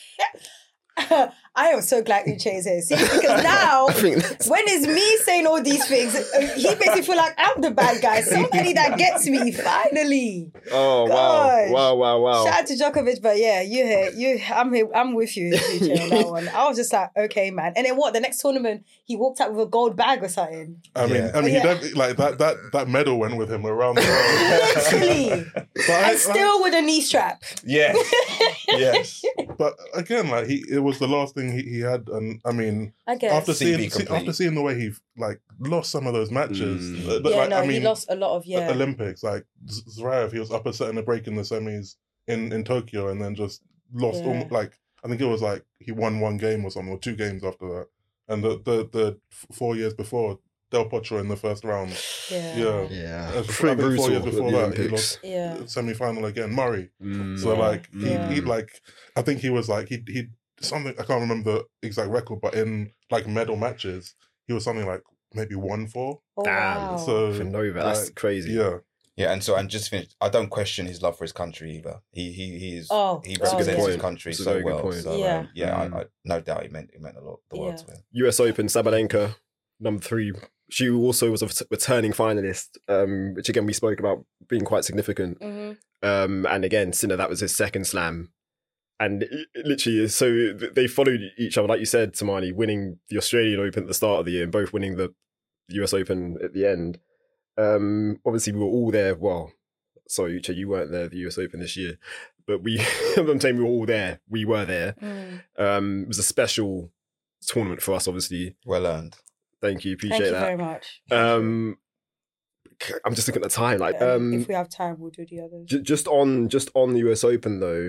I am so glad Uche is here. See, because now, I think that's- when it's me saying all these things, uh, he makes me feel like I'm the bad guy. Somebody that gets me, finally. Oh Gosh. wow, wow, wow, wow. Shout out to Djokovic, but yeah, you here, you, I'm here, I'm with you, Uche, on that one. I was just like, okay, man. And then what? The next tournament, he walked out with a gold bag or something. I mean, Yeah. I mean, Yeah. he don't, like that. That that medal went with him around the world. Literally, But, I, and still with a knee strap. Yes. Yes. like, but again, like he, it was the last thing he, he had, and I mean, I guess. after C V seeing see, complete. after seeing the way he like lost some of those matches, Mm. uh, but, yeah, like, no, I mean, he lost a lot of yeah. Olympics, like Z- Zverev, he was up a set and a break in the semis in, in Tokyo, and then just lost. Yeah. Almost, like I think it was like he won one game or something, or two games after that. And the the, the f- four years before, Del Potro in the first round, Yeah. yeah, Yeah, Uh, pretty I think four brutal years at before the that, he Olympics. lost Yeah. semi final again. Murray. Mm. So Yeah. like he Yeah. he like I think he was like he he something I can't remember the exact record, but in like medal matches, he was something like maybe one four. Oh, Damn. wow. So For Nova, that's like, crazy. Yeah. Yeah, and so and just finish. I don't question his love for his country either. He he he is Oh, he that's a good represents his point. country That's a so very good well. point. So Yeah. um, yeah, Mm. I, I, no doubt it meant it meant a lot the world Yeah. to him. U S Open, Sabalenka, number three. She also was a ret- returning finalist, um, which again we spoke about being quite significant. Mhm. Um, and again, Sinner, that was his second slam. And it, it literally, so th- they followed each other, like you said, Tamani, winning the Australian Open at the start of the year and both winning the U S Open at the end. Um, obviously, we were all there. Well, sorry, Uche, you weren't there at the U S Open this year, but we, I'm saying we were all there. We were there. Mm. Um, it was a special tournament for us, obviously. Well earned. Thank you, appreciate Thank you that. very much. Um, I'm just looking at the time. Like, Um, um, if we have time, we'll do the others. j- just on just on the U S Open though,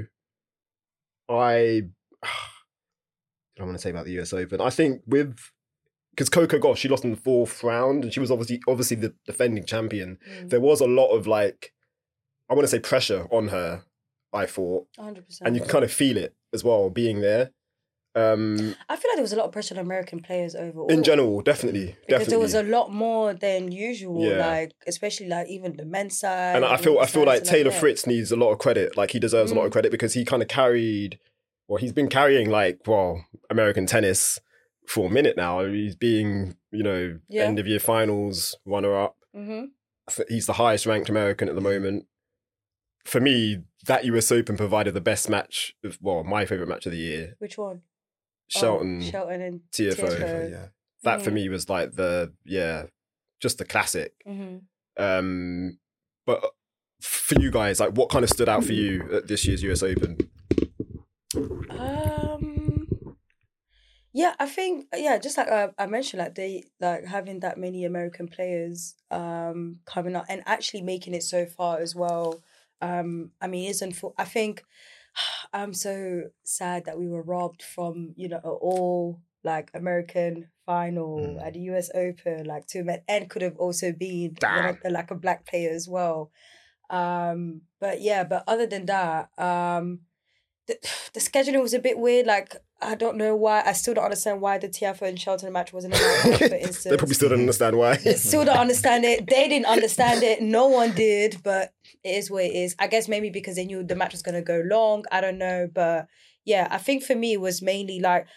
I what do I want to say about the U S Open. I think with because Coco Gauff, she lost in the fourth round, and she was obviously obviously the defending champion. Mm. There was a lot of like, I want to say pressure on her. I thought, one hundred percent. and you can kind of feel it as well being there. Um, I feel like there was a lot of pressure on American players overall. in general, definitely, because definitely. there was a lot more than usual, Yeah. like especially like even the men's side. And I feel I women's feel side, like so Taylor yeah. Fritz needs a lot of credit. Like he deserves a lot of Mm. credit because he kind of carried, well, he's been carrying like well American tennis for a minute now. He's being you know Yeah. end of year finals runner up. Mhm. He's the highest ranked American at the moment. For me, that U S Open provided the best match. Of, well, my favorite match of the year, Which one? Shelton. Oh, Shelton and T F O. Tiafoe. Yeah. That for Mhm. me was like the yeah, just the classic. Mhm. Um, but for you guys, like, what kind of stood out for you at this year's U S Open? Um. Yeah, I think yeah, just like I, I mentioned, like they like having that many American players um coming up and actually making it so far as well. Um, I mean, isn't for I think I'm so sad that we were robbed from you know an all like American final Mm. at the U S Open, like two men, and could have also been one Damn. of the, like a black player as well. Um, but yeah, but other than that, um. The, the scheduling was a bit weird. Like, I don't know why. I still don't understand why the Tiafoe and Shelton match wasn't announced, for instance. They probably still don't understand why. Still don't understand it. They didn't understand it. No one did, but it is what it is. I guess maybe because they knew the match was going to go long. I don't know. But yeah, I think for me it was mainly like,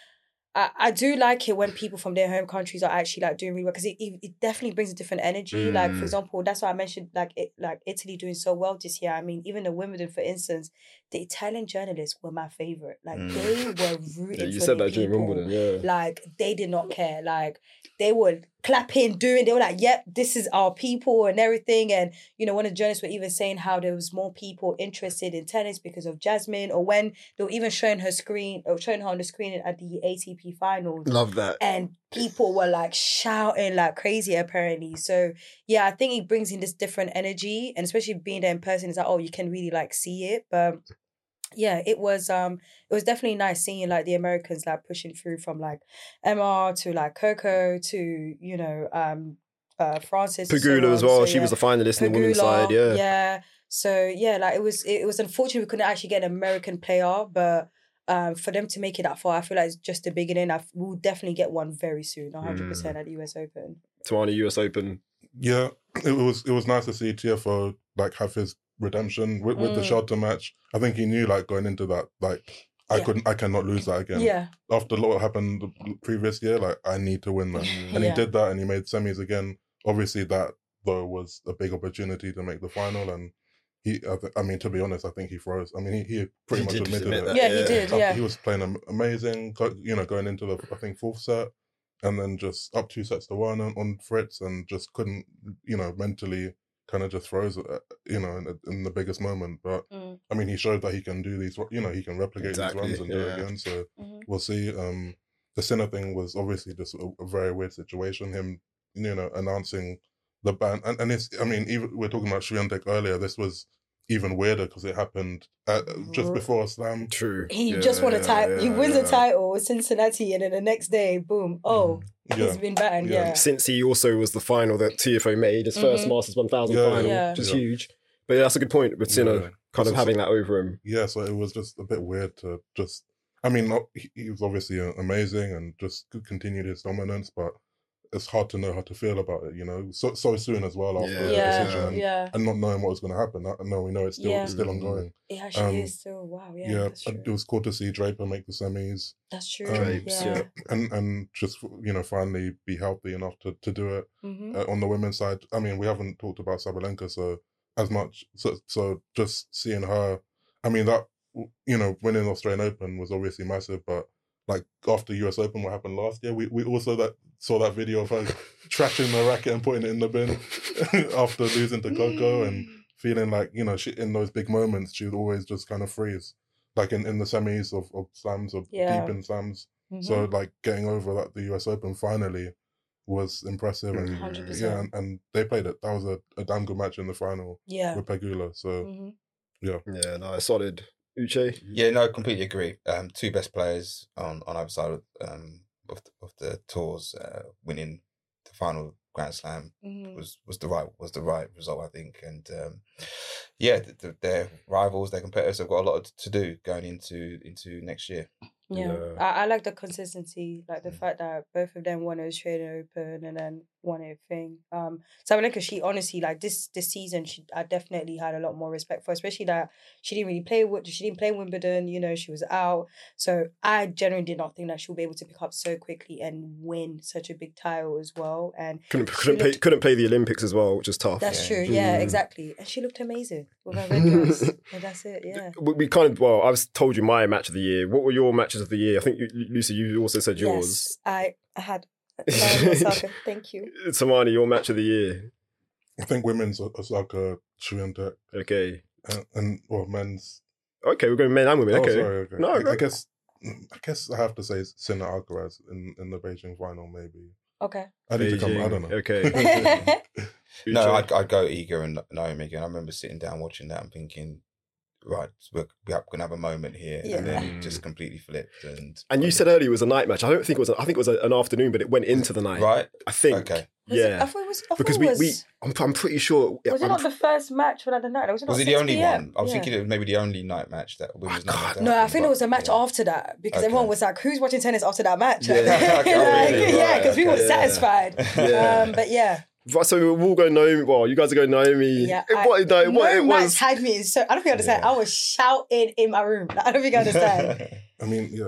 I, I do like it when people from their home countries are actually like doing really well because it, it, it definitely brings a different energy. Mm. Like for example, that's why I mentioned like it, like Italy doing so well this year. I mean, even the Wimbledon, for instance, the Italian journalists were my favorite. Like Mm. they were rooting Yeah, you for said the that during people. Wimbledon, yeah. Like they did not care. Like they were clapping, doing. They were like, "Yep, this is our people" and everything. And you know, one of the journalists were even saying how there was more people interested in tennis because of Jasmine, or when they were even showing her screen or showing her on the screen at the A T P finals. Love that. And people were like shouting like crazy, apparently. So yeah, I think it brings in this different energy, and especially being there in person, it's like, oh, you can really like see it. But yeah, it was um it was definitely nice seeing like the Americans like pushing through from like Emma to like Coco to, you know, um uh Francis and so Pagula as on. well. So, she yeah. was the finalist in the women's Pagula, side, yeah. Yeah. So yeah, like it was it was unfortunate we couldn't actually get an American player, but um for them to make it that far, I feel like it's just the beginning. I we'll definitely get one very soon, one hundred percent at the U S Open. Tamani, U S Open. Yeah, it was it was nice to see T F O like have his redemption with, with the Mm. Shelter match. I think he knew like going into that like I Yeah. couldn't I cannot lose that again. Yeah. After what happened the previous year, like I need to win that, and Yeah. he did that, and he made semis again. Obviously, that though was a big opportunity to make the final, and he I, th- I mean to be honest, I think he froze. I mean he, he pretty He much did admitted admit it. that, Yeah, he yeah. did, Uh, yeah. He was playing am- amazing, go- you know, going into the I think fourth set, and then just up two sets to one on, on Fritz, and just couldn't, you know, mentally kind of just froze, uh, you know, in, in the biggest moment. But Mm. I mean, he showed that he can do these, you know, he can replicate Exactly, these runs and do yeah. it again. So Mhm. we'll see. Um, the Sinner thing was obviously just a, a very weird situation. Him, you know, announcing the ban, and, and it's, I mean, even we're talking about Swiatek earlier. This was even weirder because it happened at, just before Slam. True. He Yeah, just won a yeah, title. he yeah, wins yeah. a title with Cincinnati, and then the next day, boom! Oh, Yeah. he's been battered. Yeah. Yeah. Since he also was the final that T F O made, his first Mhm. Masters one thousand Yeah, final, yeah. which is Yeah. huge. But yeah, that's a good point with Sinner Yeah. kind This of is- having that over him. Yeah, so it was just a bit weird to just. I mean, not, he, he was obviously uh, amazing and just could continue his dominance, but it's hard to know how to feel about it. You know, so so soon as well after Yeah. the Yeah, decision, and, yeah. and not knowing what was going to happen. I know we know it's still Yeah. it's still Mhm. ongoing. It actually Um, is still wow. Yeah, Yeah, that's and true. it was cool to see Draper make the semis. That's true. um, Drapes, yeah. yeah. and and just you know finally be healthy enough to, to do it. Mm-hmm. Uh, on the women's side, I mean, we haven't talked about Sabalenka so as much. So so just seeing her, I mean that you know winning the Australian Open was obviously massive, but like after U S Open, what happened last year, we we also that saw that video of her trashing the racket and putting it in the bin after losing to Coco, and feeling like you know she in those big moments she would always just kind of freeze, like in, in the semis of, of slams or Yeah. deep in slams. Mhm. So like getting over that the U S Open finally was impressive, and Mm. one hundred yeah, percent. and, and they played it. That was a, a damn good match in the final Yeah. with Pegula. So Mhm. Yeah, no, solid. Uche? Yeah, no, completely agree. Um, two best players on on either side of um of the, of the tours, uh, winning the final Grand Slam Mhm. was was the right was the right result, I think. And um, yeah, th th their rivals, their competitors have got a lot to do going into into next year. Yeah, Yeah. I, I like the consistency, like the fact that both of them won Australian Open and then won a thing. Um, Sabalenka, she honestly like this this season, she I definitely had a lot more respect for, especially that she didn't really play with she didn't play Wimbledon. You know, she was out, so I generally did not think that she'll be able to pick up so quickly and win such a big title as well. And Couldn't she couldn't, looked- play, couldn't play the Olympics as well, which is tough. That's Yeah. true, yeah, Mm. exactly, and she looked amazing with her red dress. And that's it, yeah. We, we kind of well, I've told you my match of the year. What were your matches of the year? I think you, Lucy, you also said yours. Yes, I I had. Naomi Osaka, thank you. Tamani, your match of the year. I think women's Osaka, Swiatek, Okay, and, and well men's. okay, we're going men and women. Oh, Okay, sorry. Okay. No, I, go- I guess I guess I have to say Sinner Alcaraz in, in the Beijing final. Maybe Okay. I need to come. I Beijing, don't know. Okay. No, Uche? I'd, I'd go Iga and Naomi again. I remember sitting down watching that and thinking, right, we're, we're going to have a moment here. Yeah. And then it just completely flipped. And And you said earlier it was a night match. I don't think it was. A, I think it was a, an afternoon, but it went into the night. right? I think. Okay. Was it- I Yeah. thought it was. I thought Because it we, was, we I'm, I'm pretty sure. Was it I'm not the first match for the night? Was it, not Was it the six only p m? one? I was Yeah. thinking it was maybe the only night match that women's night match. that No, I happened, think it but, was a match yeah. after that because Okay. everyone was like, "Who's watching tennis after that match?" Yeah. Like, Okay, like, really? yeah, Right, because we were okay. satisfied. Yeah. Um, but yeah, Right, so we're all going Naomi. Well, you guys are going Naomi. yeah. It, I- what, no, no what it match was. had me in so. I don't think you understand. Yeah. I was shouting in my room. Like, I don't think you understand. I mean, yeah.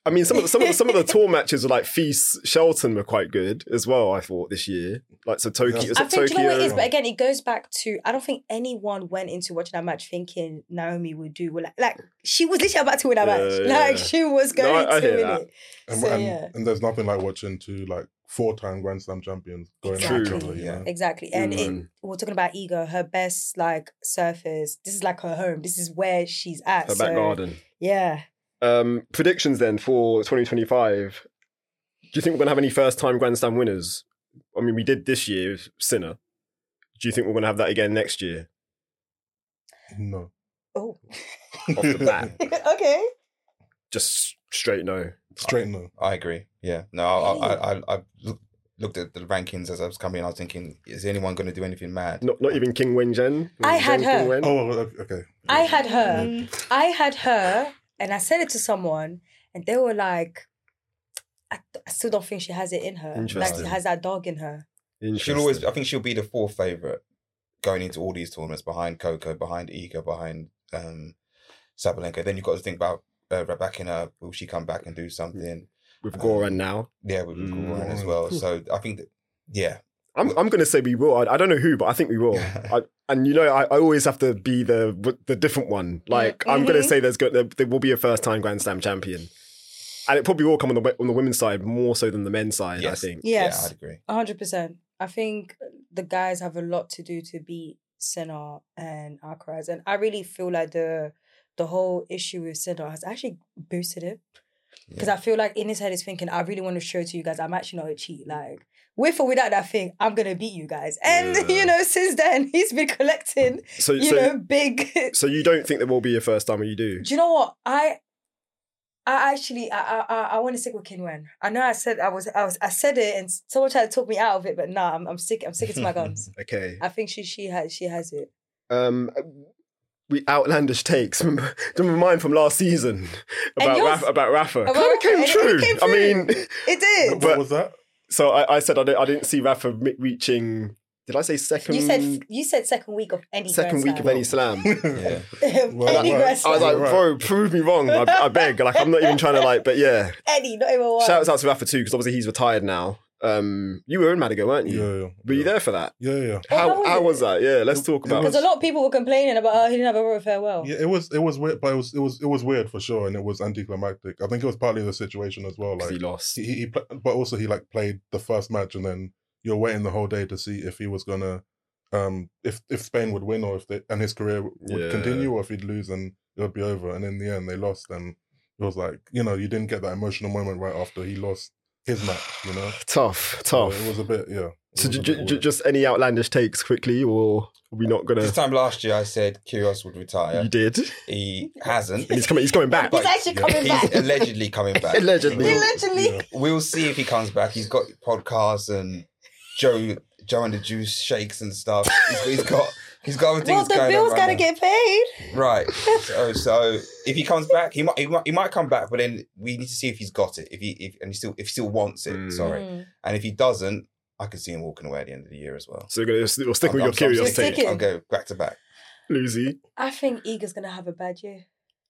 I mean, some of the, some of the, some of the tour matches were like Feast, Shelton were quite good as well. I thought this year, like so Tokyo. Yeah. was I it think, do you know what it is? Tokyo? But again, it goes back to, I don't think anyone went into watching that match thinking Naomi would do well. Like, like she was literally about to win that Yeah, match. yeah. Like, she was No, going I- I to hear win that. it. And, So, and, yeah. and there's nothing like watching two like four-time Grand Slam champions going at each Exactly. other. You Yeah. know? Exactly. And it, Mm. we're talking about ego, her best like surface. This is like her home. This is where she's at. Her so, back garden. Yeah. Um, predictions then for twenty twenty-five. Do you think we're going to have any first-time Grand Slam winners? I mean, we did this year, with Sinner. Do you think we're going to have that again next year? No. Oh. Off the bat. Okay. Just straight no. Straight no. I agree. Yeah. No, I I, I, I look- looked at the rankings as I was coming. I was thinking, is anyone going to do anything mad? Not not even King Wen Jen? I had Jen her. King Wen? Oh, okay. I had her. I had her, and I said it to someone, and they were like, I, I still don't think she has it in her. Like, Interesting. she has that dog in her. She'll always. I think she'll be the fourth favorite going into all these tournaments behind Coco, behind Iga, behind um, Sabalenka. Then you've got to think about uh, Rebecca. Will she come back and do something? with Goran now. Yeah, with Mm. Goran as well. So I think that, yeah. I'm I'm going to say we will. I, I don't know who, but I think we will. I, and you know, I, I always have to be the the different one. Like I'm going to Mhm. say there's go, there, there will be a first time Grand Slam champion, and it probably will come on the wo- on the women's side more so than the men's side. Yes. I think. Yes. Yeah, I'd agree. A hundred percent. I think the guys have a lot to do to beat Sinner and Alcaraz, and I really feel like the the whole issue with Sinner has actually boosted him because Yeah. I feel like in his head he's thinking, I really want to show to you guys I'm actually not a cheat. Like with or without that thing, I'm gonna beat you guys. And Yeah. you know, since then he's been collecting, So you so know, big. so you don't think there will be a first time, or you do? Do you know what I? I actually, I, I, I, I want to stick with King Wen. I know I said I was, I was, I said it, and someone tried to talk me out of it, but nah, I'm, I'm sticking, I'm sticking to my guns. Okay. I think she, she has, she has it. Um, we outlandish takes. Remember, remember mine from last season about yours- Rafa, about Rafa. About Kind of Rafa, came and it true. came I mean, It did. But- what was that? so I, I said I, don't, I didn't see Rafa mi- reaching. Did I say second? You said, you said second week of any second Grand week of any slam. Yeah. Slam. Well, any right. Grand I was Slam. like, Right. bro, prove me wrong. I, I beg. Like, I'm not even trying to like, but yeah. any, not even one. Shouts out to Rafa too, because obviously he's retired now. Um, you were in Madiga, weren't you? Yeah, yeah. Were you yeah. there for that? Yeah, yeah. Oh, How how was how it? was that? Yeah, let's talk about. Because a lot of people were complaining about, oh, he didn't have a royal farewell. Yeah, it was it was weird, but it was it was it was weird for sure, and it was anticlimactic. I think it was partly the situation as well. 'Cause Like he lost. he, he pla- but also he like played the first match, and then you're waiting the whole day to see if he was gonna, um, if if Spain would win or if they, and his career would Yeah. continue, or if he'd lose and it would be over. And in the end, they lost, and it was like, you know, you didn't get that emotional moment right after he lost his match. You know, Tough, So tough. it was a bit, yeah. it So was a j- bit j- weird. just any outlandish takes quickly, or are we not gonna? This time last year, I said Kyrgios would retire. You did. He hasn't. And he's coming. He's coming back. He's actually coming He's back. allegedly coming back. Allegedly. We'll, Allegedly. Yeah. we'll see if he comes back. He's got podcasts and Joe, Joe and the Juice shakes and stuff. He's, he's got, he's got other Well, things the going bills on. got to right now. get paid. Right. So, so if he comes back, he might, he might, he might come back, but then we need to see if he's got it. If he, if and he still, if he still wants it. Mm. Sorry. Mm. And if he doesn't, I could see him walking away at the end of the year as well. So you're gonna you'll stick I'm- with I'm- your curious You're take, sticking. I'll go back to back. Lucy. I think Iga's going to have a bad year.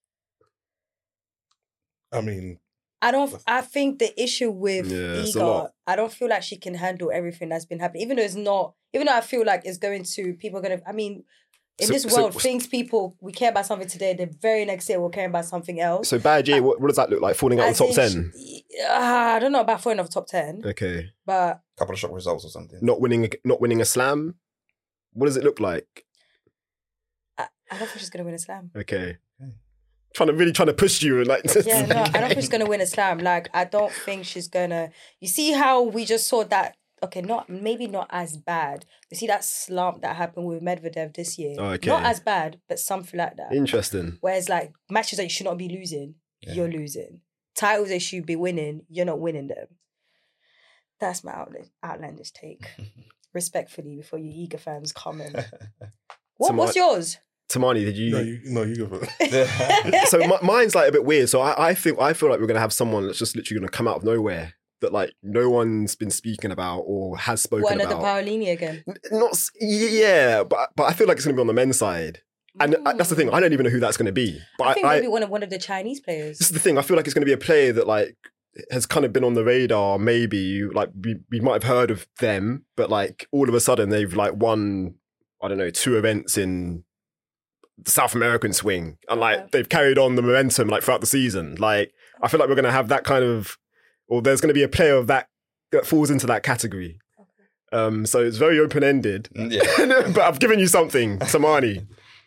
I mean, I don't. I think the issue with Yeah, it's a Iga, lot. I don't feel like she can handle everything that's been happening. Even though it's not. Even though I feel like it's going to people are going to. I mean, in So- this so- world, things people we care about something today, the very next day we're caring about something else. So bad year. What, what does that look like? Falling out of the top As ten. in she- uh, I don't know about falling off top ten, Okay. but Couple of shock results or something. Not winning. A, not winning a slam. What does it look like? I, I don't think she's going to win a slam. Okay. Okay. Trying to really trying to push you and like. Yeah, no, I don't think she's gonna win a slam. Like, I don't think she's gonna. You see how we just saw that? Okay, not maybe not as bad. You see that slump that happened with Medvedev this year. Okay. Not as bad, but something like that. Interesting. Whereas like matches that you should not be losing, Yeah. you're losing. Titles they should be winning, you're not winning them. That's my outla- outlandish take. Respectfully, before you eager fans comment. What, So my- what's yours? Tamani, did you? no, you, no, you go for it. So my, mine's like a bit weird. So I, I think I feel like we're gonna have someone that's just literally gonna come out of nowhere that like no one's been speaking about or has spoken What, another about. Paolini again? N- Not s- yeah, but but I feel like it's gonna be on the men's side. And that's the thing. I don't even know who that's going to be. But I think I, maybe one of one of the Chinese players. this is the thing. I feel like it's going to be a player that like has kind of been on the radar. Maybe like we, we might have heard of them, but like all of a sudden they've like won, I don't know, two events in the South American swing, and like Okay. they've carried on the momentum like throughout the season. Like I feel like we're going to have that kind of, or there's going to be a player of that that falls into that category. Um, so it's very open ended. Yeah. But I've given you something, Samani.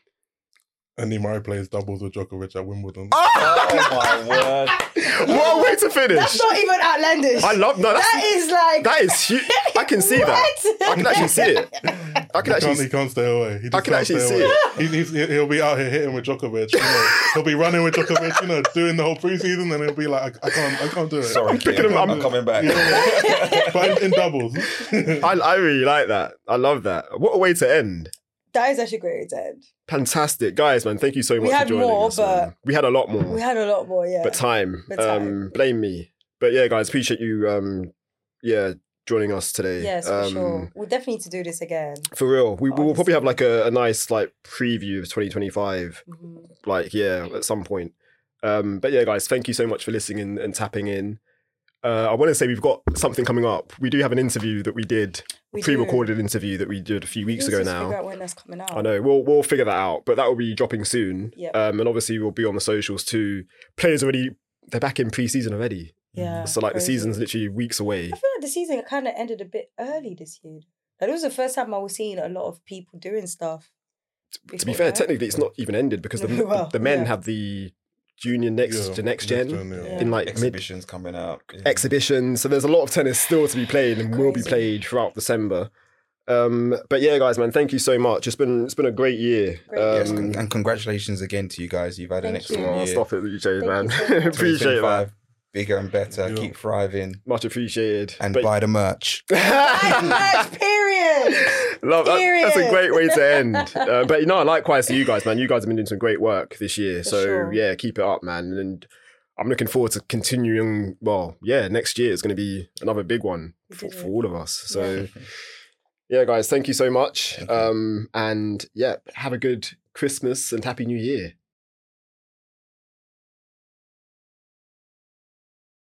Andy Murray plays doubles with Djokovic at Wimbledon. Oh my word. What a way to finish! That's not even outlandish. I love no. That's, that is like that is huge. I can see that. What? I can actually see it. I can He can't, actually. he can't stay away. He just I can can't actually stay see away. it. He, he's, he'll be out here hitting with Djokovic. You know. He'll be running with Djokovic, you know, doing the whole preseason, and he'll be like, I, I can't, I can't do it. Sorry, I'm picking Kim, him up. I'm coming back. Yeah. But in, in doubles. I, I really like that. I love that. What a way to end. That is actually great to end. Fantastic, guys, man. Thank you so We much had for joining more, us. but- man. We had a lot more, We had a lot more, yeah. but time. But Um, time. blame me. But yeah, guys, appreciate you. Um, yeah, joining us today. Yes, for um, sure. We definitely need to do this again. For real, we will probably have like Honestly. a, a nice like preview of twenty twenty-five. Mhm. Like yeah, at some point. Um, but yeah, guys, thank you so much for listening and, and tapping in. Uh, I want to say we've got something coming up. We do have an interview that we did, We do. pre-recorded interview that we did a few weeks Let's ago just now. Figure out when that's coming out. I know we'll we'll figure that out, but that will be dropping soon. Yep. Um, and obviously we'll be on the socials too. Players already, they're back in pre-season already. Yeah. So like the crazy. season's literally weeks away. I feel like the season kind of ended a bit early this year. Like, it was the first time I was seeing a lot of people doing stuff. To be before fair, that. technically it's not even ended because the Well, the men yeah. have the junior next Yeah, to next gen yeah. Yeah. in like mid Exhibitions coming up. Yeah. exhibitions. So there's a lot of tennis still to be played and will be Crazy. played throughout December. Um, but yeah, guys, man, thank you so much. It's been it's been a great year. Great year. Yes, Um, con- and congratulations again to you guys. You've had an Thank excellent you. oh, year. stop it, D J, Thank man. you so much. Appreciate that. twenty twenty-five, bigger and better. Yeah. Keep thriving Much appreciated. and But- buy the merch. Match, period. Love that. That's a Period. great way to end. Uh, but you know, likewise to you guys, man. You guys have been doing some great work this year. For so sure. yeah, keep it up, man. And I'm looking forward to continuing. Well, yeah, next year is going to be another big one We for, did for it. all of us. So yeah, guys, thank you so much. Thank you. Um, and yeah, have a good Christmas and Happy New Year.